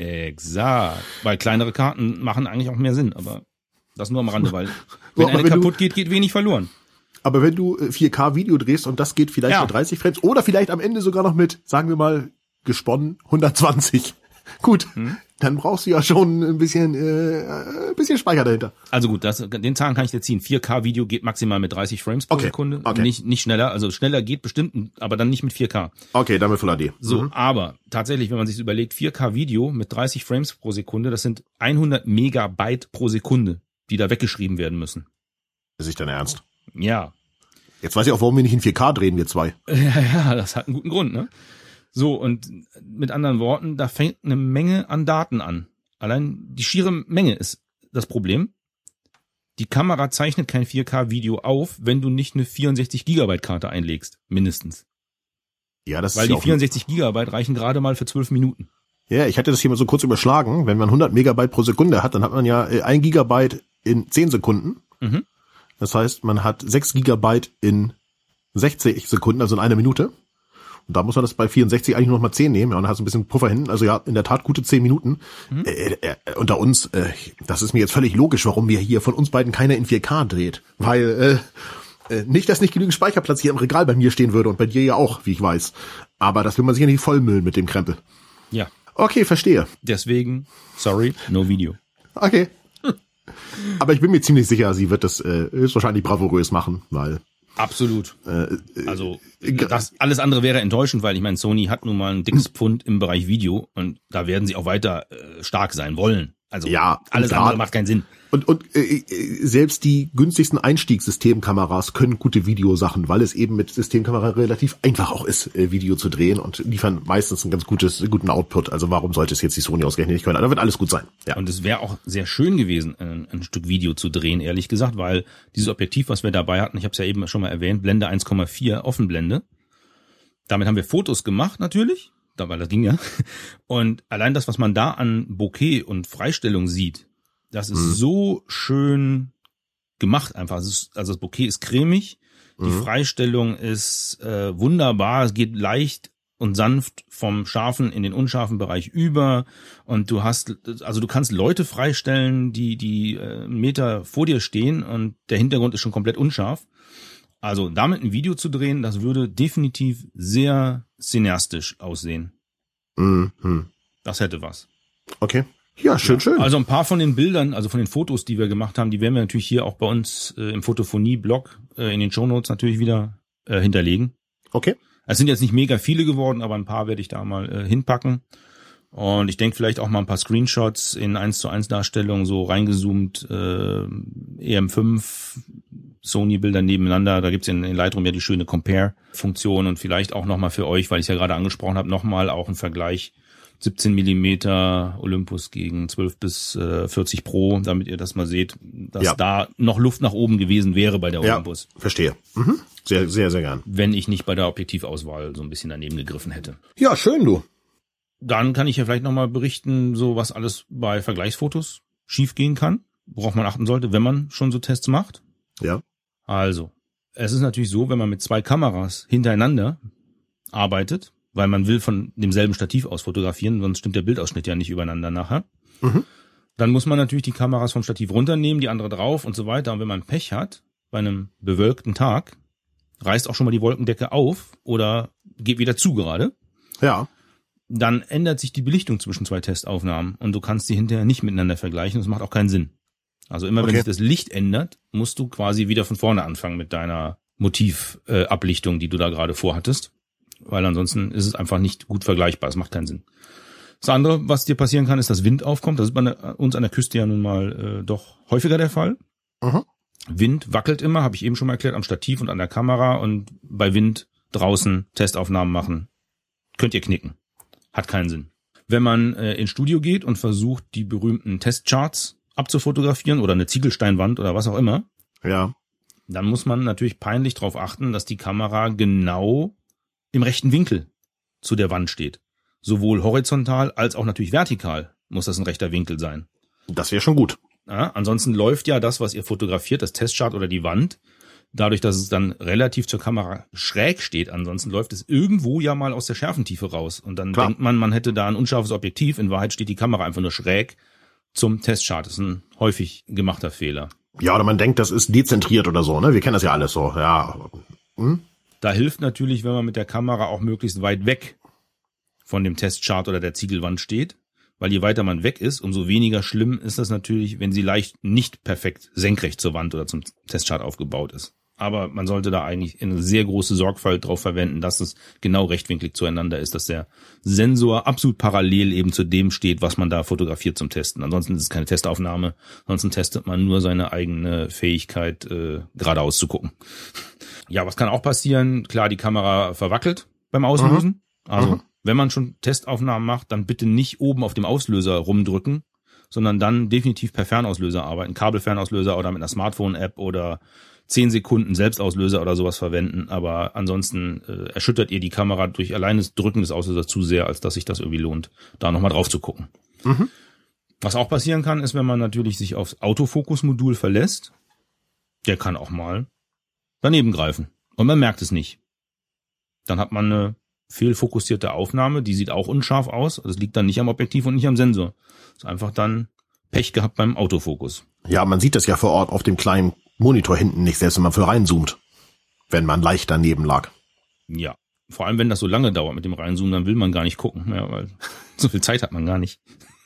exakt, weil kleinere Karten machen eigentlich auch mehr Sinn, aber das nur am Rande, weil wenn aber eine wenn du- kaputt geht, geht wenig verloren. Aber wenn du äh, vier K Video drehst und das geht vielleicht Ja. mit dreißig Frames oder vielleicht am Ende sogar noch mit, sagen wir mal, gesponnen hundertzwanzig. Gut, Hm? dann brauchst du ja schon ein bisschen, äh, ein bisschen Speicher dahinter. Also gut, das, den Zahn kann ich dir ziehen. vier K Video geht maximal mit dreißig Frames pro Okay, Sekunde, okay. nicht nicht schneller. Also schneller geht bestimmt, aber dann nicht mit vier K. Okay, dann mit Full H D. So, Mhm. aber tatsächlich, wenn man sich überlegt, vier K Video mit dreißig Frames pro Sekunde, das sind hundert Megabyte pro Sekunde, die da weggeschrieben werden müssen. Ist nicht dein Ernst? Ja. Jetzt weiß ich auch, warum wir nicht in vier K drehen, wir zwei. Ja, ja, das hat einen guten Grund, ne? So, und mit anderen Worten, da fängt eine Menge an Daten an. Allein die schiere Menge ist das Problem. Die Kamera zeichnet kein vier K Video auf, wenn du nicht eine vierundsechzig Gigabyte Karte einlegst, mindestens. Ja, das Weil ist die ja auch, vierundsechzig Gigabyte reichen gerade mal für zwölf Minuten. ja, ich hatte das hier mal so kurz überschlagen. Wenn man hundert Megabyte pro Sekunde hat, dann hat man ja äh, ein Gigabyte in zehn Sekunden. Mhm. Das heißt, man hat sechs Gigabyte in sechzig Sekunden, also in einer Minute. Und da muss man das bei vierundsechzig eigentlich nur noch mal zehn nehmen. Ja, und dann hast du ein bisschen Puffer hin. Also ja, in der Tat gute zehn Minuten. Mhm. Äh, äh, unter uns, äh, das ist mir jetzt völlig logisch, warum wir hier von uns beiden keiner in vier K dreht. Weil, äh, äh, nicht, dass nicht genügend Speicherplatz hier im Regal bei mir stehen würde und bei dir ja auch, wie ich weiß. Aber das will man sich ja nicht vollmüllen mit dem Krempel. Ja. Okay, verstehe. Deswegen, sorry, no Video. Okay. Aber ich bin mir ziemlich sicher, sie wird das äh, höchstwahrscheinlich bravourös machen, weil Absolut. äh, Also äh, das alles andere wäre enttäuschend, weil ich meine, Sony hat nun mal ein dickes Pfund im Bereich Video und da werden sie auch weiter äh, stark sein wollen. Also ja, alles andere macht keinen Sinn. Und, und äh, selbst die günstigsten Einstiegssystemkameras können gute Videosachen, weil es eben mit Systemkamera relativ einfach auch ist, äh, Video zu drehen und liefern meistens ein ganz gutes, guten Output. Also warum sollte es jetzt die Sony ausgerechnet nicht können? Da wird alles gut sein. Ja. Und es wäre auch sehr schön gewesen, ein, ein Stück Video zu drehen, ehrlich gesagt, weil dieses Objektiv, was wir dabei hatten, ich habe es ja eben schon mal erwähnt, Blende eins Komma vier, Offenblende. Damit haben wir Fotos gemacht natürlich, weil das ging ja. Und allein das, was man da an Bokeh und Freistellung sieht, das ist mhm. so schön gemacht einfach. Also das Bokeh ist cremig, die mhm. Freistellung ist äh, wunderbar, es geht leicht und sanft vom scharfen in den unscharfen Bereich über und du hast, also du kannst Leute freistellen, die die äh, einen Meter vor dir stehen und der Hintergrund ist schon komplett unscharf. Also damit ein Video zu drehen, das würde definitiv sehr cineastisch aussehen. Mhm. Das hätte was. Okay. Ja, schön, ja. schön. Also ein paar von den Bildern, also von den Fotos, die wir gemacht haben, die werden wir natürlich hier auch bei uns äh, im Fotophonie-Blog äh, in den Shownotes natürlich wieder äh, hinterlegen. Okay. Es sind jetzt nicht mega viele geworden, aber ein paar werde ich da mal äh, hinpacken. Und ich denke vielleicht auch mal ein paar Screenshots in eins zu eins Darstellung so reingezoomt, äh, E M fünf Sony-Bilder nebeneinander. Da gibt's in, in Lightroom ja die schöne Compare-Funktion und vielleicht auch nochmal für euch, weil ich es ja gerade angesprochen habe, nochmal auch ein Vergleich siebzehn Millimeter Olympus gegen zwölf bis vierzig Pro, damit ihr das mal seht, dass ja. da noch Luft nach oben gewesen wäre bei der Olympus. Ja, verstehe. Mhm. Sehr, sehr, sehr gern. Wenn ich nicht bei der Objektivauswahl so ein bisschen daneben gegriffen hätte. Ja, schön, du. Dann kann ich ja vielleicht nochmal berichten, so was alles bei Vergleichsfotos schiefgehen kann, worauf man achten sollte, wenn man schon so Tests macht. Ja. Also, es ist natürlich so, wenn man mit zwei Kameras hintereinander arbeitet, weil man will von demselben Stativ aus fotografieren, sonst stimmt der Bildausschnitt ja nicht übereinander nachher. Mhm. Dann muss man natürlich die Kameras vom Stativ runternehmen, die andere drauf und so weiter. Und wenn man Pech hat, bei einem bewölkten Tag, reißt auch schon mal die Wolkendecke auf oder geht wieder zu gerade. Ja. Dann ändert sich die Belichtung zwischen zwei Testaufnahmen und du kannst die hinterher nicht miteinander vergleichen. Das macht auch keinen Sinn. Also immer, okay. wenn sich das Licht ändert, musst du quasi wieder von vorne anfangen mit deiner Motivablichtung, äh, die du da gerade vorhattest. Weil ansonsten ist es einfach nicht gut vergleichbar. Es macht keinen Sinn. Das andere, was dir passieren kann, ist, dass Wind aufkommt. Das ist bei uns an der Küste ja nun mal äh, doch häufiger der Fall. Mhm. Wind wackelt immer, habe ich eben schon mal erklärt, am Stativ und an der Kamera. Und bei Wind draußen Testaufnahmen machen, könnt ihr knicken. Hat keinen Sinn. Wenn man äh, ins Studio geht und versucht, die berühmten Testcharts abzufotografieren oder eine Ziegelsteinwand oder was auch immer, ja, dann muss man natürlich peinlich darauf achten, dass die Kamera genau im rechten Winkel zu der Wand steht. Sowohl horizontal als auch natürlich vertikal muss das ein rechter Winkel sein. Das wäre schon gut. Ja, ansonsten läuft ja das, was ihr fotografiert, das Testchart oder die Wand, dadurch, dass es dann relativ zur Kamera schräg steht. Ansonsten läuft es irgendwo ja mal aus der Schärfentiefe raus. Und dann Klar. denkt man, man hätte da ein unscharfes Objektiv. In Wahrheit steht die Kamera einfach nur schräg zum Testchart. Das ist ein häufig gemachter Fehler. Ja, oder man denkt, das ist dezentriert oder so, ne? Wir kennen das ja alles so, ja. Hm? Da hilft natürlich, wenn man mit der Kamera auch möglichst weit weg von dem Testchart oder der Ziegelwand steht, weil je weiter man weg ist, umso weniger schlimm ist das natürlich, wenn sie leicht nicht perfekt senkrecht zur Wand oder zum Testchart aufgebaut ist. Aber man sollte da eigentlich eine sehr große Sorgfalt drauf verwenden, dass es genau rechtwinklig zueinander ist, dass der Sensor absolut parallel eben zu dem steht, was man da fotografiert zum Testen. Ansonsten ist es keine Testaufnahme, ansonsten testet man nur seine eigene Fähigkeit, äh, geradeaus zu gucken. Ja, was kann auch passieren? Klar, die Kamera verwackelt beim Auslösen. Mhm. Also, mhm. wenn man schon Testaufnahmen macht, dann bitte nicht oben auf dem Auslöser rumdrücken, sondern dann definitiv per Fernauslöser arbeiten. Kabelfernauslöser oder mit einer Smartphone-App oder zehn Sekunden Selbstauslöser oder sowas verwenden. Aber ansonsten äh, erschüttert ihr die Kamera durch alleines Drücken des Auslösers zu sehr, als dass sich das irgendwie lohnt, da nochmal drauf zu gucken. Mhm. Was auch passieren kann, ist, wenn man natürlich sich aufs Autofokus-Modul verlässt, der kann auch mal daneben greifen. Und man merkt es nicht. Dann hat man eine fehlfokussierte Aufnahme, die sieht auch unscharf aus. Das liegt dann nicht am Objektiv und nicht am Sensor. Das ist einfach dann Pech gehabt beim Autofokus. Ja, man sieht das ja vor Ort auf dem kleinen Monitor hinten nicht, selbst wenn man für reinzoomt. Wenn man leicht daneben lag. Ja, vor allem wenn das so lange dauert mit dem Reinzoomen, dann will man gar nicht gucken. Ja, weil so viel Zeit hat man gar nicht.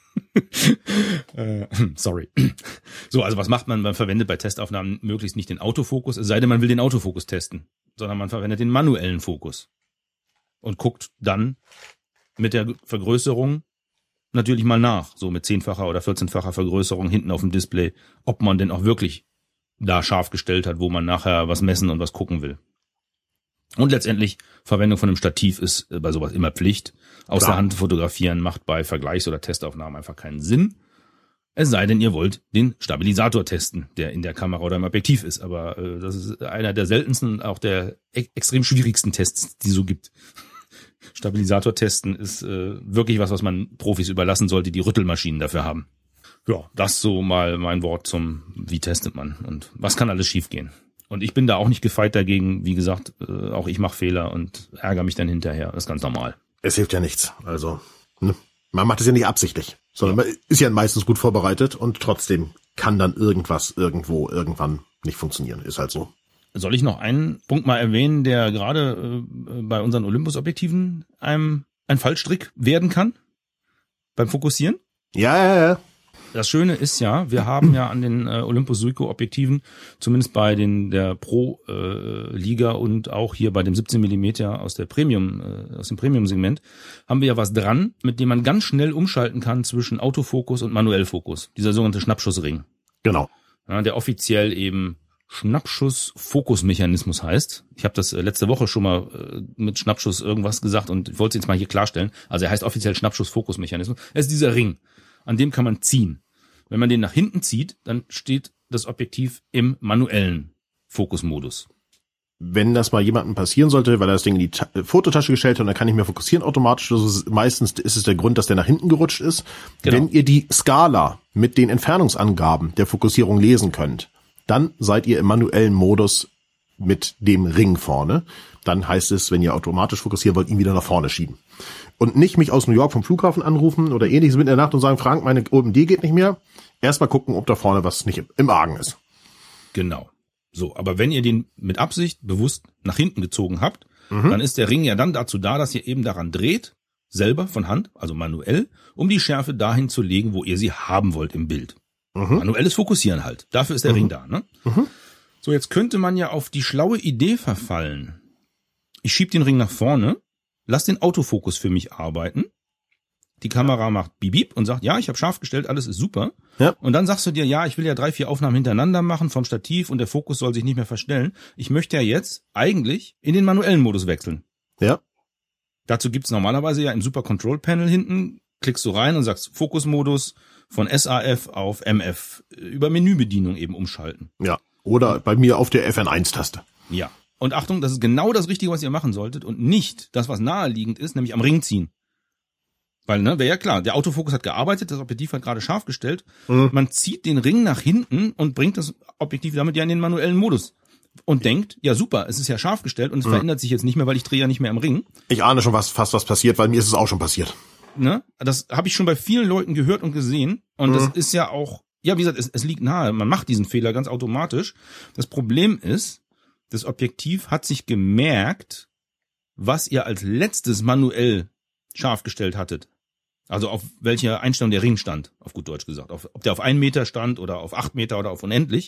äh, sorry. So, also was macht man? Man verwendet bei Testaufnahmen möglichst nicht den Autofokus, es sei denn, man will den Autofokus testen, sondern man verwendet den manuellen Fokus und guckt dann mit der Vergrößerung natürlich mal nach, so mit zehnfacher oder vierzehnfacher Vergrößerung hinten auf dem Display, ob man denn auch wirklich da scharf gestellt hat, wo man nachher was messen und was gucken will. Und letztendlich, Verwendung von einem Stativ ist bei sowas immer Pflicht. Aus Klar. der Hand fotografieren macht bei Vergleichs- oder Testaufnahmen einfach keinen Sinn. Es sei denn, ihr wollt den Stabilisator testen, der in der Kamera oder im Objektiv ist. Aber äh, das ist einer der seltensten, auch der e- extrem schwierigsten Tests, die so gibt. Stabilisator testen ist äh, wirklich was, was man Profis überlassen sollte, die Rüttelmaschinen dafür haben. Ja, das so mal mein Wort zum, wie testet man und was kann alles schiefgehen. Und ich bin da auch nicht gefeit dagegen. Wie gesagt, äh, auch ich mache Fehler und ärgere mich dann hinterher. Das ist ganz normal. Es hilft ja nichts. Also, ne? Man macht es ja nicht absichtlich, sondern man ist ja meistens gut vorbereitet und trotzdem kann dann irgendwas irgendwo irgendwann nicht funktionieren. Ist halt so. Soll ich noch einen Punkt mal erwähnen, der gerade äh, bei unseren Olympus-Objektiven einem ein Fallstrick werden kann? Beim Fokussieren? Ja, ja, ja. Das Schöne ist ja, wir haben ja an den äh, Olympus Suico Objektiven, zumindest bei den der Pro äh, Liga und auch hier bei dem siebzehn Millimeter aus der Premium äh, aus dem Premium Segment, haben wir ja was dran, mit dem man ganz schnell umschalten kann zwischen Autofokus und Manuellfokus. Dieser sogenannte Schnappschussring. Genau. Ja, der offiziell eben Schnappschuss-Fokusmechanismus heißt. Ich habe das äh, letzte Woche schon mal äh, mit Schnappschuss irgendwas gesagt und ich wollte es jetzt mal hier klarstellen. Also er heißt offiziell Schnappschuss-Fokusmechanismus. Es ist dieser Ring, an dem kann man ziehen. Wenn man den nach hinten zieht, dann steht das Objektiv im manuellen Fokusmodus. Wenn das mal jemandem passieren sollte, weil er das Ding in die Ta- Fototasche gestellt hat und dann kann ich mehr fokussieren automatisch, das ist, meistens ist es der Grund, dass der nach hinten gerutscht ist. Genau. Wenn ihr die Skala mit den Entfernungsangaben der Fokussierung lesen könnt, dann seid ihr im manuellen Modus mit dem Ring vorne. Dann heißt es, wenn ihr automatisch fokussieren wollt, ihn wieder nach vorne schieben. Und nicht mich aus New York vom Flughafen anrufen oder ähnliches mitten in der Nacht und sagen, Frank, meine O M D geht nicht mehr. Erstmal gucken, ob da vorne was nicht im Argen ist. Genau. So, aber wenn ihr den mit Absicht bewusst nach hinten gezogen habt, mhm. dann ist der Ring ja dann dazu da, dass ihr eben daran dreht, selber von Hand, also manuell, um die Schärfe dahin zu legen, wo ihr sie haben wollt im Bild. Mhm. Manuelles Fokussieren halt. Dafür ist der mhm. Ring da, ne? Mhm. So, jetzt könnte man ja auf die schlaue Idee verfallen. Ich schieb den Ring nach vorne, lass den Autofokus für mich arbeiten. Die Kamera macht Bip Bip und sagt, ja, ich habe scharf gestellt, alles ist super. Ja. Und dann sagst du dir, ja, ich will ja drei, vier Aufnahmen hintereinander machen vom Stativ und der Fokus soll sich nicht mehr verstellen. Ich möchte ja jetzt eigentlich in den manuellen Modus wechseln. Ja. Dazu gibt's normalerweise ja im Super Control Panel hinten, klickst du rein und sagst Fokusmodus von S A F auf M F über Menübedienung eben umschalten. Ja. Oder bei mir auf der F N eins Taste. Ja. Und Achtung, das ist genau das Richtige, was ihr machen solltet und nicht das, was naheliegend ist, nämlich am Ring ziehen. Weil, ne, wäre ja klar, der Autofokus hat gearbeitet, das Objektiv hat gerade scharf gestellt. Mhm. Man zieht den Ring nach hinten und bringt das Objektiv damit ja in den manuellen Modus. Und denkt, ja super, es ist ja scharf gestellt und es mhm. verändert sich jetzt nicht mehr, weil ich drehe ja nicht mehr am Ring. Ich ahne schon was, fast was passiert, weil mir ist es auch schon passiert. Ne? Das habe ich schon bei vielen Leuten gehört und gesehen. Und mhm. das ist ja auch, ja wie gesagt, es, es liegt nahe, man macht diesen Fehler ganz automatisch. Das Problem ist, das Objektiv hat sich gemerkt, was ihr als letztes manuell scharf gestellt hattet. Also auf welcher Einstellung der Ring stand, auf gut Deutsch gesagt. Auf, ob der auf einen Meter stand oder auf acht Meter oder auf unendlich.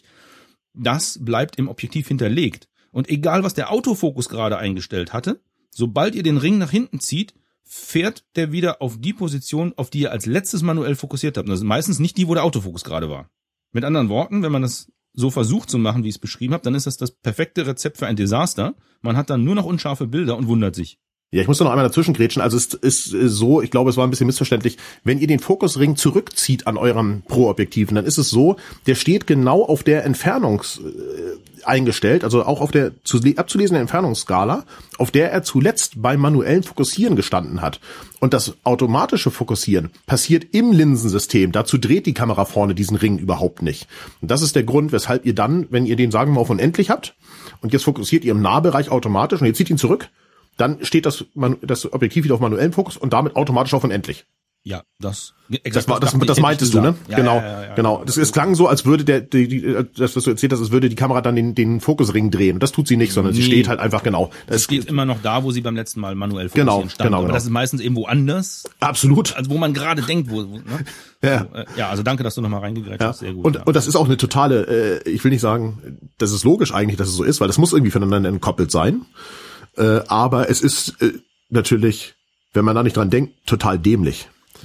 Das bleibt im Objektiv hinterlegt. Und egal, was der Autofokus gerade eingestellt hatte, sobald ihr den Ring nach hinten zieht, fährt der wieder auf die Position, auf die ihr als letztes manuell fokussiert habt. Und das ist meistens nicht die, wo der Autofokus gerade war. Mit anderen Worten, wenn man das so versucht zu machen, wie ich es beschrieben habe, dann ist das das perfekte Rezept für ein Desaster. Man hat dann nur noch unscharfe Bilder und wundert sich. Ja, ich muss da noch einmal dazwischen grätschen. Also es ist so, ich glaube, es war ein bisschen missverständlich. Wenn ihr den Fokusring zurückzieht an eurem Pro-Objektiven, dann ist es so, der steht genau auf der Entfernungs äh, eingestellt, also auch auf der zu abzulesenden Entfernungsskala, auf der er zuletzt beim manuellen Fokussieren gestanden hat. Und das automatische Fokussieren passiert im Linsensystem. Dazu dreht die Kamera vorne diesen Ring überhaupt nicht. Und das ist der Grund, weshalb ihr dann, wenn ihr den, sagen wir mal, auf unendlich habt und jetzt fokussiert ihr im Nahbereich automatisch und ihr zieht ihn zurück, dann steht das, das Objektiv wieder auf manuellen Fokus und damit automatisch auf unendlich. Ja, das, exakt, das, war, das, das, das meintest du, ne? Ja, genau, ja, ja, ja, genau. Das, es klang so, als würde der, die, die, das, was du erzählt hast, als würde die Kamera dann den, den Fokusring drehen. Und das tut sie nicht, sondern nee, sie steht halt einfach genau. Das steht immer noch da, wo sie beim letzten Mal manuell fokussieren genau, stand. Genau, aber genau. das ist meistens irgendwo anders. Absolut. Also wo man gerade denkt, wo, wo ne? Ja. So, äh, ja, also danke, dass du nochmal reingegrätscht ja. hast. Sehr gut. Und, ja. und das ist auch eine totale, äh, ich will nicht sagen, das ist logisch eigentlich, dass es so ist, weil das muss irgendwie voneinander entkoppelt sein. Äh, aber es ist äh, natürlich, wenn man da nicht dran denkt, total dämlich.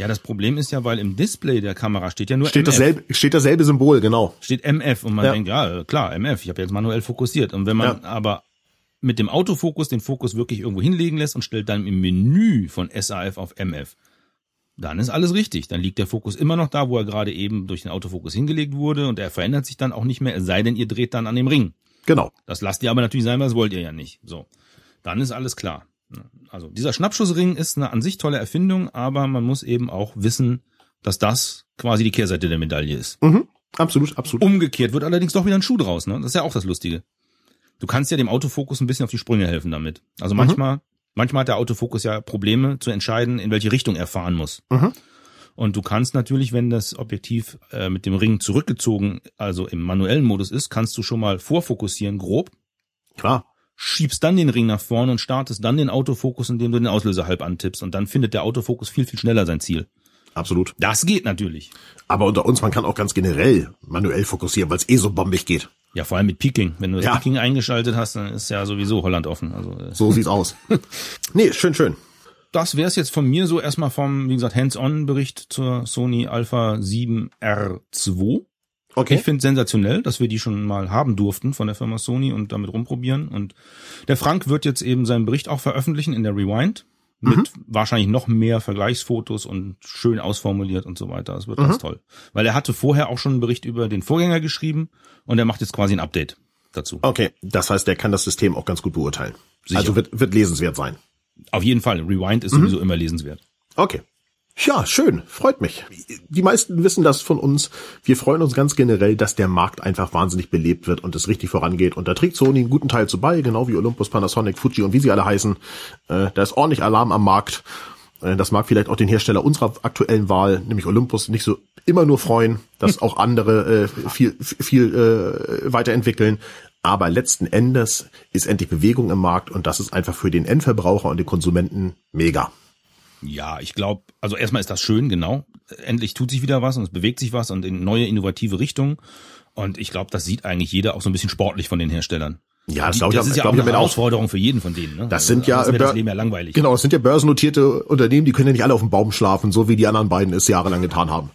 Ja, das Problem ist ja, weil im Display der Kamera steht ja nur steht M F. Dasselbe, steht dasselbe Symbol, genau. Steht M F und man ja. denkt, ja, klar, M F, ich habe jetzt manuell fokussiert. Und wenn man ja. aber mit dem Autofokus den Fokus wirklich irgendwo hinlegen lässt und stellt dann im Menü von S A F auf M F, dann ist alles richtig. Dann liegt der Fokus immer noch da, wo er gerade eben durch den Autofokus hingelegt wurde und er verändert sich dann auch nicht mehr, es sei denn, ihr dreht dann an dem Ring. Genau. Das lasst ihr aber natürlich sein, weil das wollt ihr ja nicht. So, dann ist alles klar. Also dieser Schnappschussring ist eine an sich tolle Erfindung, aber man muss eben auch wissen, dass das quasi die Kehrseite der Medaille ist. Mhm. Absolut, absolut. Umgekehrt wird allerdings doch wieder ein Schuh draus, ne? Das ist ja auch das Lustige. Du kannst ja dem Autofokus ein bisschen auf die Sprünge helfen damit. Also manchmal, mhm. manchmal hat der Autofokus ja Probleme zu entscheiden, in welche Richtung er fahren muss. Mhm. Und du kannst natürlich, wenn das Objektiv äh, mit dem Ring zurückgezogen, also im manuellen Modus ist, kannst du schon mal vorfokussieren, grob. Klar. Schiebst dann den Ring nach vorne und startest dann den Autofokus, indem du den Auslöser halb antippst. Und dann findet der Autofokus viel, viel schneller sein Ziel. Absolut. Das geht natürlich. Aber unter uns, man kann auch ganz generell manuell fokussieren, weil es eh so bombig geht. Ja, vor allem mit Peaking. Wenn du das ja. Peaking eingeschaltet hast, dann ist ja sowieso Holland offen. Also äh. So sieht's aus. Nee, schön, schön. Das wäre es jetzt von mir so erstmal vom, wie gesagt, Hands-on-Bericht zur Sony Alpha sieben R zwei. Okay. Ich finde sensationell, dass wir die schon mal haben durften von der Firma Sony und damit rumprobieren. Und der Frank wird jetzt eben seinen Bericht auch veröffentlichen in der Rewind mit mhm. wahrscheinlich noch mehr Vergleichsfotos und schön ausformuliert und so weiter. Das wird mhm. ganz toll. Weil er hatte vorher auch schon einen Bericht über den Vorgänger geschrieben und er macht jetzt quasi ein Update dazu. Okay, das heißt, der kann das System auch ganz gut beurteilen. Sicher. Also wird, wird lesenswert sein. Auf jeden Fall. Rewind ist mhm. sowieso immer lesenswert. Okay. Ja, schön. Freut mich. Die meisten wissen das von uns. Wir freuen uns ganz generell, dass der Markt einfach wahnsinnig belebt wird und es richtig vorangeht. Und da trägt Sony einen guten Teil zu bei, genau wie Olympus, Panasonic, Fuji und wie sie alle heißen. Äh, da ist ordentlich Alarm am Markt. Äh, das mag vielleicht auch den Hersteller unserer aktuellen Wahl, nämlich Olympus, nicht so immer nur freuen, dass auch andere äh, viel, viel äh, weiterentwickeln. Aber letzten Endes ist endlich Bewegung im Markt und das ist einfach für den Endverbraucher und den Konsumenten mega. Ja, ich glaube, also erstmal ist das schön, genau. Endlich tut sich wieder was und es bewegt sich was und in neue innovative Richtungen. Und ich glaube, das sieht eigentlich jeder auch so ein bisschen sportlich von den Herstellern. Ja, das, Die, das ich, ist ja auch eine eine Herausforderung für jeden von denen. Ne? Das sind ja, also, das Leben ja langweilig. Genau, es sind ja börsennotierte Unternehmen, die können ja nicht alle auf dem Baum schlafen, so wie die anderen beiden es jahrelang getan haben.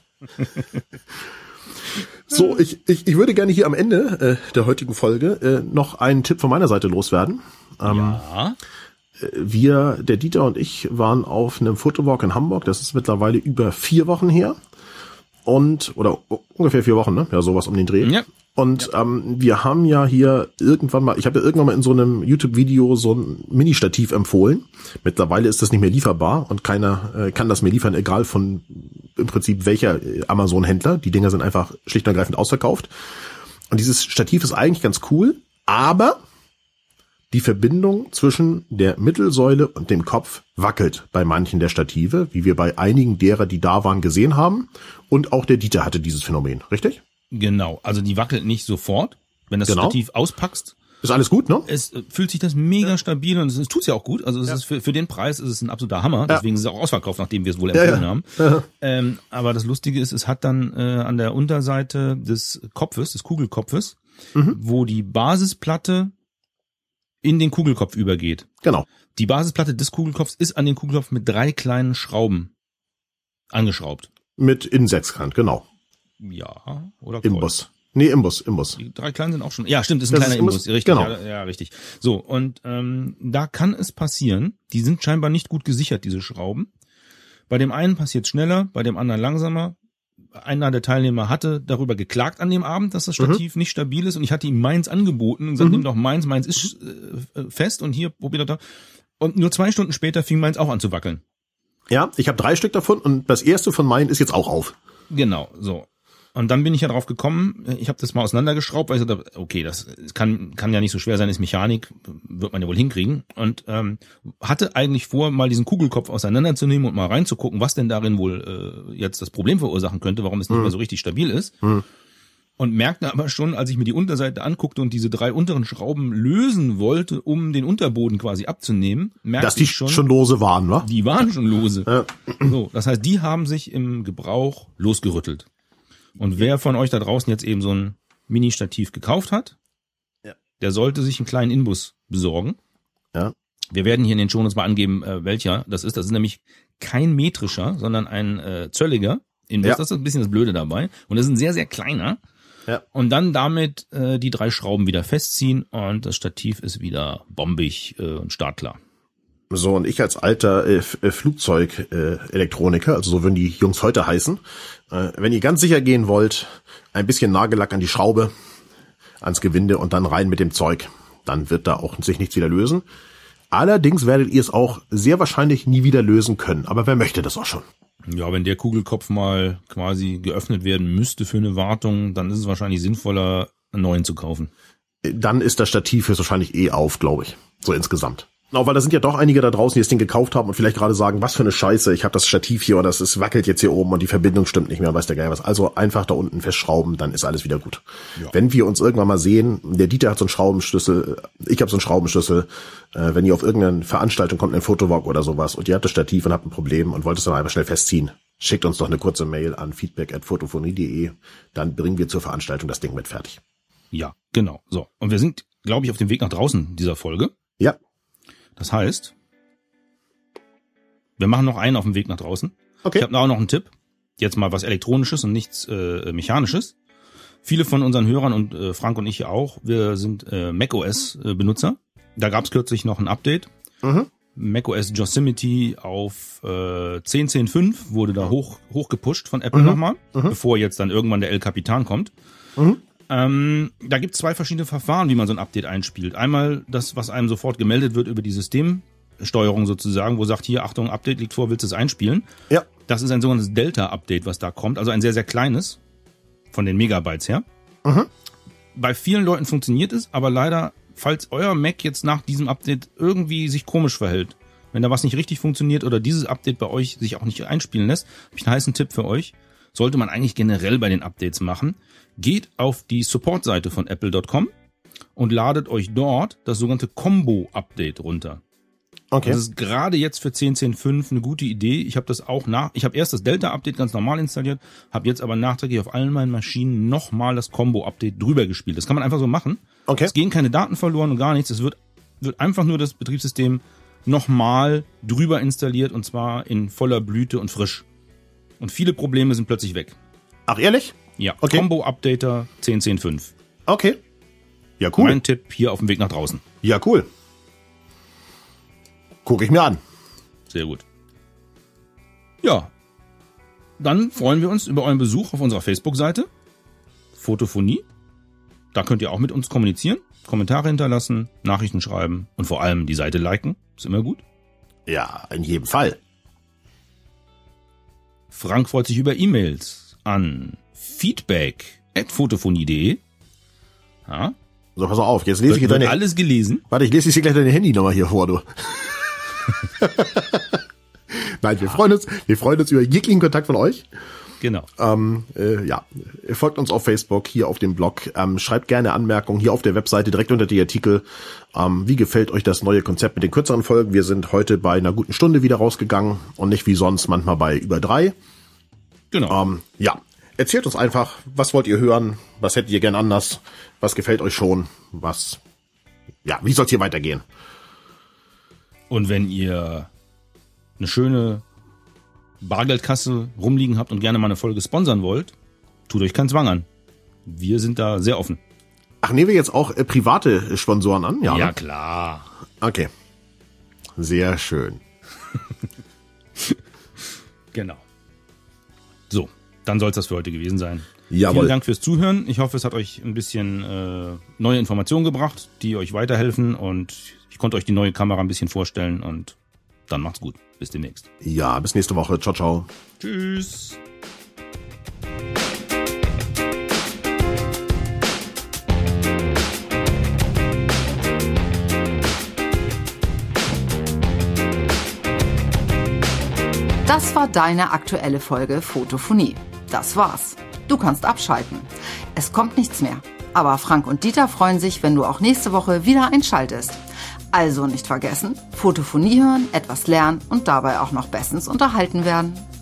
So, ich, ich, ich würde gerne hier am Ende äh, der heutigen Folge äh, noch einen Tipp von meiner Seite loswerden. Ähm, ja. Wir, der Dieter und ich, waren auf einem Fotowalk in Hamburg. Das ist mittlerweile über vier Wochen her. Und, oder ungefähr vier Wochen, ne? Ja, sowas um den Dreh. Ja. Und ja. ähm, wir haben ja hier irgendwann mal, ich habe ja irgendwann mal in so einem YouTube-Video so ein Mini-Stativ empfohlen. Mittlerweile ist das nicht mehr lieferbar und keiner äh, kann das mehr liefern, egal von im Prinzip welcher Amazon-Händler. Die Dinger sind einfach schlicht und ergreifend ausverkauft. Und dieses Stativ ist eigentlich ganz cool, aber die Verbindung zwischen der Mittelsäule und dem Kopf wackelt bei manchen der Stative, wie wir bei einigen derer, die da waren, gesehen haben. Und auch der Dieter hatte dieses Phänomen, richtig? Genau, also die wackelt nicht sofort, wenn das genau. Stativ auspackst. Ist alles gut, ne? Es fühlt sich das mega ja. stabil und es, es tut's ja auch gut. Also es ja. ist für, für den Preis ist es ein absoluter Hammer. Ja. Deswegen ist es auch ausverkauft, nachdem wir es wohl empfohlen ja, ja. haben. Ja. Ähm, aber das Lustige ist, es hat dann äh, an der Unterseite des Kopfes, des Kugelkopfes, mhm. wo die Basisplatte in den Kugelkopf übergeht. Genau. Die Basisplatte des Kugelkopfs ist an den Kugelkopf mit drei kleinen Schrauben angeschraubt. Mit Innensechskant, genau. Ja, oder Kreuz. Imbus. Nee, Imbus, Imbus. Die drei kleinen sind auch schon. Ja, stimmt, ist ein das kleiner ist Imbus, Imbus, richtig. Genau. Ja, ja, richtig. So, und ähm, da kann es passieren, die sind scheinbar nicht gut gesichert, diese Schrauben. Bei dem einen passiert schneller, bei dem anderen langsamer. Einer der Teilnehmer hatte darüber geklagt an dem Abend, dass das Stativ mhm. nicht stabil ist und ich hatte ihm meins angeboten und gesagt, mhm. nimm doch meins, meins ist äh, fest und hier, probier doch da. Und nur zwei Stunden später fing meins auch an zu wackeln. Ja, ich habe drei Stück davon und das erste von meinen ist jetzt auch auf. Genau, so. Und dann bin ich ja drauf gekommen, ich habe das mal auseinandergeschraubt, weil ich dachte, okay, das kann kann ja nicht so schwer sein, ist Mechanik, wird man ja wohl hinkriegen. Und ähm, hatte eigentlich vor, mal diesen Kugelkopf auseinanderzunehmen und mal reinzugucken, was denn darin wohl äh, jetzt das Problem verursachen könnte, warum es nicht hm. mehr so richtig stabil ist. Hm. Und merkte aber schon, als ich mir die Unterseite anguckte und diese drei unteren Schrauben lösen wollte, um den Unterboden quasi abzunehmen, merkte dass die ich schon, schon lose waren, wa? Die waren schon lose. Ja. So, das heißt, die haben sich im Gebrauch losgerüttelt. Und wer von euch da draußen jetzt eben so ein Mini-Stativ gekauft hat, ja. der sollte sich einen kleinen Inbus besorgen. Ja. Wir werden hier in den Shownotes mal angeben, äh, welcher das ist. Das ist nämlich kein metrischer, sondern ein äh, zölliger Inbus. Ja. Das ist ein bisschen das Blöde dabei. Und das ist ein sehr, sehr kleiner. Ja. Und dann damit äh, die drei Schrauben wieder festziehen und das Stativ ist wieder bombig äh, und startklar. So, und ich als alter äh, Flugzeug-Elektroniker, äh, also so würden die Jungs heute heißen, äh, wenn ihr ganz sicher gehen wollt, ein bisschen Nagellack an die Schraube, ans Gewinde und dann rein mit dem Zeug. Dann wird da auch sich nichts wieder lösen. Allerdings werdet ihr es auch sehr wahrscheinlich nie wieder lösen können. Aber wer möchte das auch schon? Ja, wenn der Kugelkopf mal quasi geöffnet werden müsste für eine Wartung, dann ist es wahrscheinlich sinnvoller, einen neuen zu kaufen. Dann ist das Stativ höchstwahrscheinlich eh auf, glaube ich. So insgesamt. Auch weil da sind ja doch einige da draußen, die das Ding gekauft haben und vielleicht gerade sagen, was für eine Scheiße, ich habe das Stativ hier und das ist, wackelt jetzt hier oben und die Verbindung stimmt nicht mehr, weiß der Geil was. Also einfach da unten festschrauben, dann ist alles wieder gut. Ja. Wenn wir uns irgendwann mal sehen, der Dieter hat so einen Schraubenschlüssel, ich habe so einen Schraubenschlüssel, äh, wenn ihr auf irgendeine Veranstaltung kommt, ein Fotowalk oder sowas und ihr habt das Stativ und habt ein Problem und wollt es dann einfach schnell festziehen, schickt uns doch eine kurze Mail an feedback at photophonie punkt de, dann bringen wir zur Veranstaltung das Ding mit fertig. Ja, genau. So. Und wir sind, glaube ich, auf dem Weg nach draußen dieser Folge. Ja. Das heißt, wir machen noch einen auf dem Weg nach draußen. Okay. Ich habe auch noch einen Tipp. Jetzt mal was Elektronisches und nichts äh, Mechanisches. Viele von unseren Hörern und äh, Frank und ich ja auch, wir sind äh, macOS-Benutzer. Da gab es kürzlich noch ein Update. Mhm. macOS Yosemite auf äh, zehn Punkt zehn Punkt fünf wurde da hoch hoch gepusht von Apple mhm. nochmal, mhm. bevor jetzt dann irgendwann der El Capitan kommt. Mhm. Ähm, da gibt es zwei verschiedene Verfahren, wie man so ein Update einspielt. Einmal das, was einem sofort gemeldet wird über die Systemsteuerung sozusagen, wo sagt, hier, Achtung, Update liegt vor, willst du es einspielen? Ja. Das ist ein sogenanntes Delta-Update, was da kommt, also ein sehr, sehr kleines, von den Megabytes her. Mhm. Bei vielen Leuten funktioniert es, aber leider, falls euer Mac jetzt nach diesem Update irgendwie sich komisch verhält, wenn da was nicht richtig funktioniert oder dieses Update bei euch sich auch nicht einspielen lässt, habe ich einen heißen Tipp für euch. Sollte man eigentlich generell bei den Updates machen. Geht auf die Support-Seite von apple Punkt com und ladet euch dort das sogenannte Combo-Update runter. Okay. Das ist gerade jetzt für zehn Punkt zehn Punkt fünf eine gute Idee. Ich habe das auch nach, ich habe erst das Delta-Update ganz normal installiert, habe jetzt aber nachträglich auf allen meinen Maschinen nochmal das Combo-Update drüber gespielt. Das kann man einfach so machen. Okay. Es gehen keine Daten verloren und gar nichts. Es wird, wird einfach nur das Betriebssystem nochmal drüber installiert und zwar in voller Blüte und frisch. Und viele Probleme sind plötzlich weg. Ach, ehrlich? Ja, okay. Combo-Updater zehn Punkt zehn Punkt fünf. Okay. Ja, cool. Mein Tipp hier auf dem Weg nach draußen. Ja, cool. Gucke ich mir an. Sehr gut. Ja, dann freuen wir uns über euren Besuch auf unserer Facebook-Seite Photophonie. Da könnt ihr auch mit uns kommunizieren, Kommentare hinterlassen, Nachrichten schreiben und vor allem die Seite liken. Ist immer gut. Ja, in jedem Fall. Frank freut sich über E-Mails an feedback at photophonie punkt de. Ja. So, pass auf, jetzt lese Wird, ich deine... alles gelesen. Warte, ich lese dir gleich deine Handynummer hier vor, du. Nein, wir freuen uns, wir freuen uns über jeglichen Kontakt von euch. Genau. Ähm, äh, ja, folgt uns auf Facebook, hier auf dem Blog, ähm, schreibt gerne Anmerkungen hier auf der Webseite direkt unter die Artikel. Ähm, wie gefällt euch das neue Konzept mit den kürzeren Folgen? Wir sind heute bei einer guten Stunde wieder rausgegangen und nicht wie sonst manchmal bei über drei. Genau. Ähm, ja, erzählt uns einfach, was wollt ihr hören? Was hättet ihr gern anders? Was gefällt euch schon? Was, ja, wie soll's hier weitergehen? Und wenn ihr eine schöne Bargeldkasse rumliegen habt und gerne mal eine Folge sponsern wollt, tut euch keinen Zwang an. Wir sind da sehr offen. Ach, nehmen wir jetzt auch äh, private Sponsoren an? Ja, ja ne? Klar. Okay. Sehr schön. Genau. So, dann soll es das für heute gewesen sein. Jawohl. Vielen Dank fürs Zuhören. Ich hoffe, es hat euch ein bisschen äh, neue Informationen gebracht, die euch weiterhelfen und ich konnte euch die neue Kamera ein bisschen vorstellen und dann macht's gut. Bis demnächst. Ja, bis nächste Woche. Ciao, ciao. Tschüss. Das war deine aktuelle Folge Photophonie. Das war's. Du kannst abschalten. Es kommt nichts mehr. Aber Frank und Dieter freuen sich, wenn du auch nächste Woche wieder einschaltest. Also nicht vergessen, Photophonie hören, etwas lernen und dabei auch noch bestens unterhalten werden.